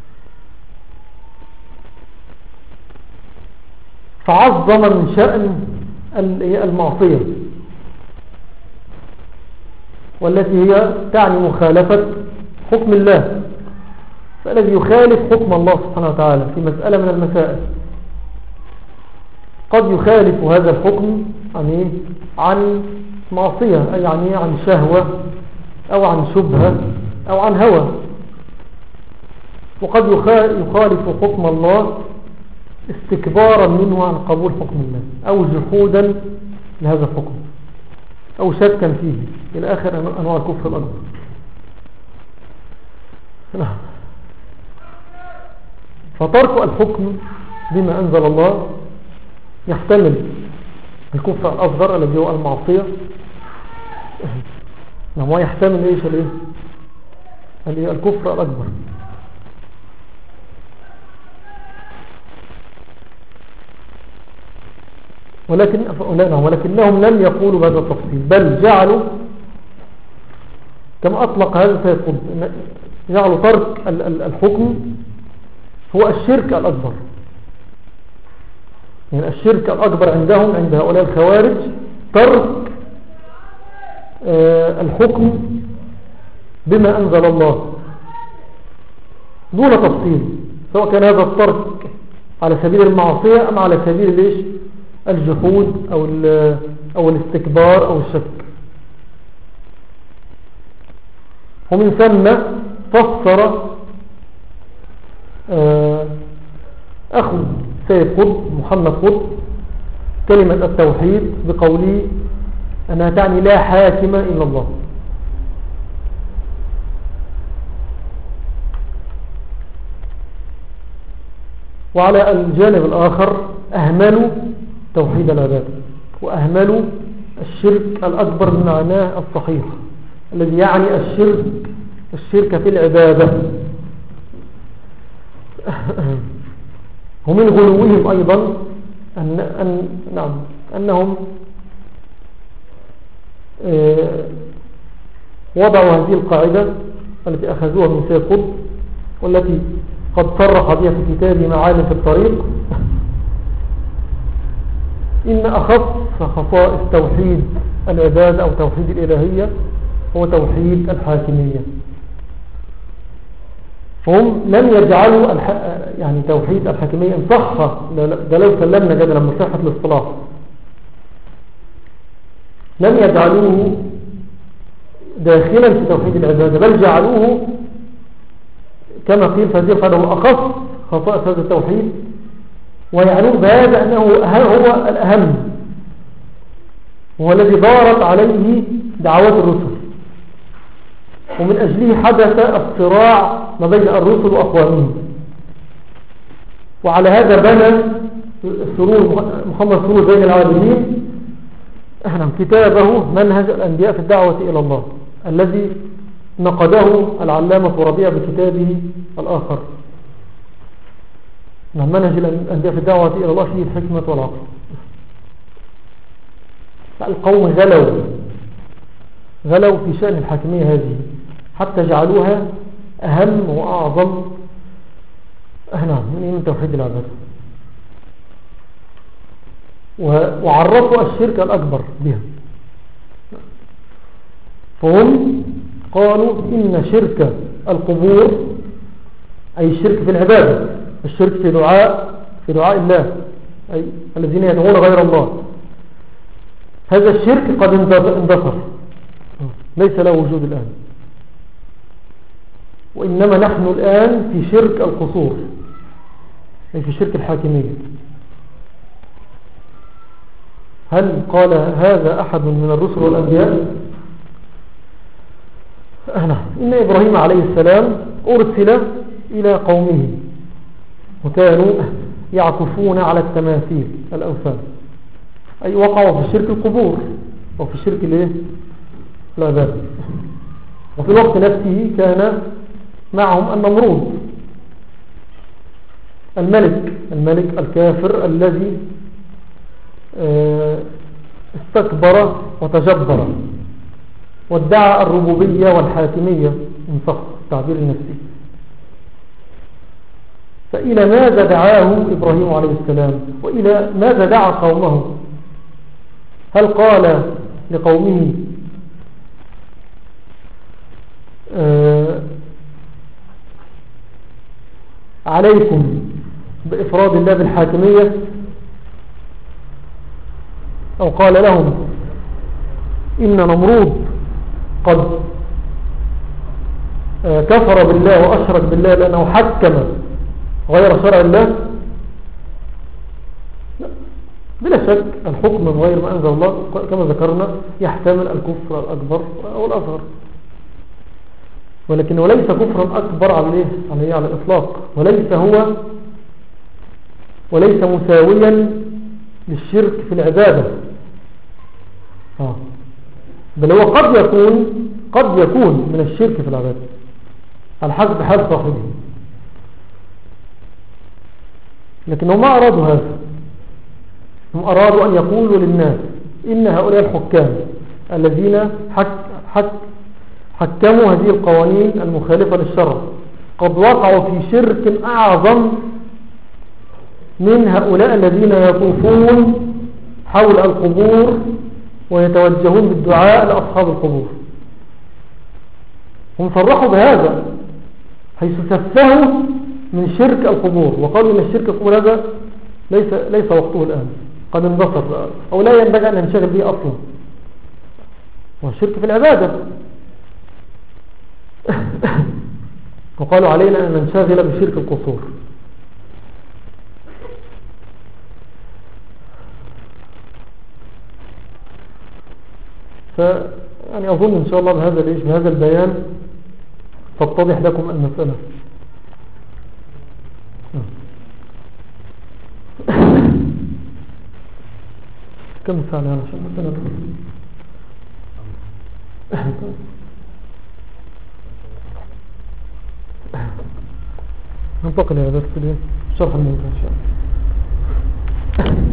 فعظم من شأن المعصية والتي هي تعني مخالفة حكم الله. فالذي يخالف حكم الله سبحانه وتعالى في مسألة من المسائل قد يخالف هذا الحكم عن عن معصية، أي يعني عن شهوة أو عن شبهة أو عن هوى، وقد يخالف حكم الله استكبارا منه عن قبول حكم الله أو جحودا لهذا الحكم أو شكا فيه إلى آخر أنواع الكفر الأكبر. فترك الحكم بما أنزل الله يحتمل الكفر الأصغر الذي هو المعصية، نعم، يحتمل إيش الإيه الكفر الأكبر. ولكن ولكنهم لم يقولوا بهذا التفصيل، بل جعلوا كما أطلق هذا سيد قطب جعلوا ترك الحكم هو الشرك الأكبر. يعني الشرك الأكبر عندهم عند هؤلاء الخوارج ترك الحكم بما أنزل الله دون تفصيل، سواء كان هذا الترك على سبيل المعصية أم على سبيل ليش الجحود أو, أو الاستكبار أو الشك. ومن ثم فسر أخو سيد قطب محمد قطب كلمة التوحيد بقوله أنها تعني لا حاكم إلا الله. وعلى الجانب الآخر أهملوا توحيد العبادة وأهملوا الشرك الأكبر بمعناه الصحيح الذي يعني الشرك الشرك في العبادة. ومن غلوهم أيضا أن أن نعم أنهم وضعوا هذه القاعدة التي أخذوها من سيد قطب والتي قد صرح بها في كتابه معالم في الطريق، إن أخص خصائص توحيد العبادة أو توحيد الإلهية هو توحيد الحاكمية. هم لم يجعلوا الح... يعني توحيد الحاكمية إن صح، ده لو سلمنا جدلا من صحة الاصطلاح، لم يجعلوه داخلا في توحيد العبادة، بل جعلوه كما قيل فهذه فهو أخص خصائص هذا التوحيد، ويعنون بهذا أنه هو الأهم، وهو الذي دارت عليه دعوات الرسل، ومن أجله حدث الصراع ما بين الرسل وأقوامهم. وعلى هذا بنى سرور محمد سرور زين العابدين كتابه منهج الأنبياء في الدعوة إلى الله، الذي نقده العلامة ربيع بكتابه الآخر منهج الأنبياء في الدعوة إلى الله فيه الحكمة والعقل. القوم غلوا غلوا في شأن الحاكمية هذه حتى جعلوها أهم وأعظم نعم من توحيد العبادة، وعرفوا الشرك الأكبر بها. فهم قالوا إن شرك القبور أي الشرك في العبادة، الشرك في دعاء في دعاء الله، أي الذين يدعون غير الله، هذا الشرك قد اندثر ليس له وجود الآن، وإنما نحن الآن في شرك القصور، أي في شرك الحاكمية. هل قال هذا أحد من الرسل والأنبياء؟ نعم. إن إبراهيم عليه السلام أرسل إلى قومه وكانوا يعكفون على التماثيل الأوثان، أي وقعوا في شرك القبور وفي شرك الايه العبادة. وفي الوقت نفسه كان معهم النمرود الملك الملك الكافر الذي استكبر وتجبر وادعى الربوبية والحاكمية من صح التعبير النفسي. فإلى ماذا دعاه إبراهيم عليه السلام وإلى ماذا دعا قومه؟ هل قال لقومه آه عليكم بإفراد الله بالحاكمية، أو قال لهم إن نمرود قد آه كفر بالله وأشرك بالله لأنه حكم غير شرع الله؟ لا، بلا شك الحكم من غير ما أنزل الله كما ذكرنا يحتمل الكفر الأكبر أو الأصغر، ولكنه ليس كفرا أكبر على عليه على الإطلاق، وليس هو وليس مساويا للشرك في العبادة. آه. بل هو قد يكون قد يكون من الشرك في العبادة على حسب حال صاحبه، لكنهم ما أرادوا هذا. هم أرادوا أن يقولوا للناس إن هؤلاء الحكام الذين حك حك حكموا هذه القوانين المخالفة للشرع قد وقعوا في شرك أعظم من هؤلاء الذين يطوفون حول القبور ويتوجهون بالدعاء لأصحاب القبور. هم صرحوا بهذا حيث سفهوا من شرك القبور وقالوا إن الشرك القبور هذا ليس, ليس وقته الآن، قد اندثر أو لا ينبغي أن ننشغل به أصلا، والشرك في العبادة. وقالوا علينا أن ننشغل بشرك القصور. فيعني أظن إن شاء الله بهذا ليش بهذا البيان تتضح لكم المسألة. كم ساعة على عشان مثلا ننتقل إلى درس اليوم شرح الموضوع إن شاء الله.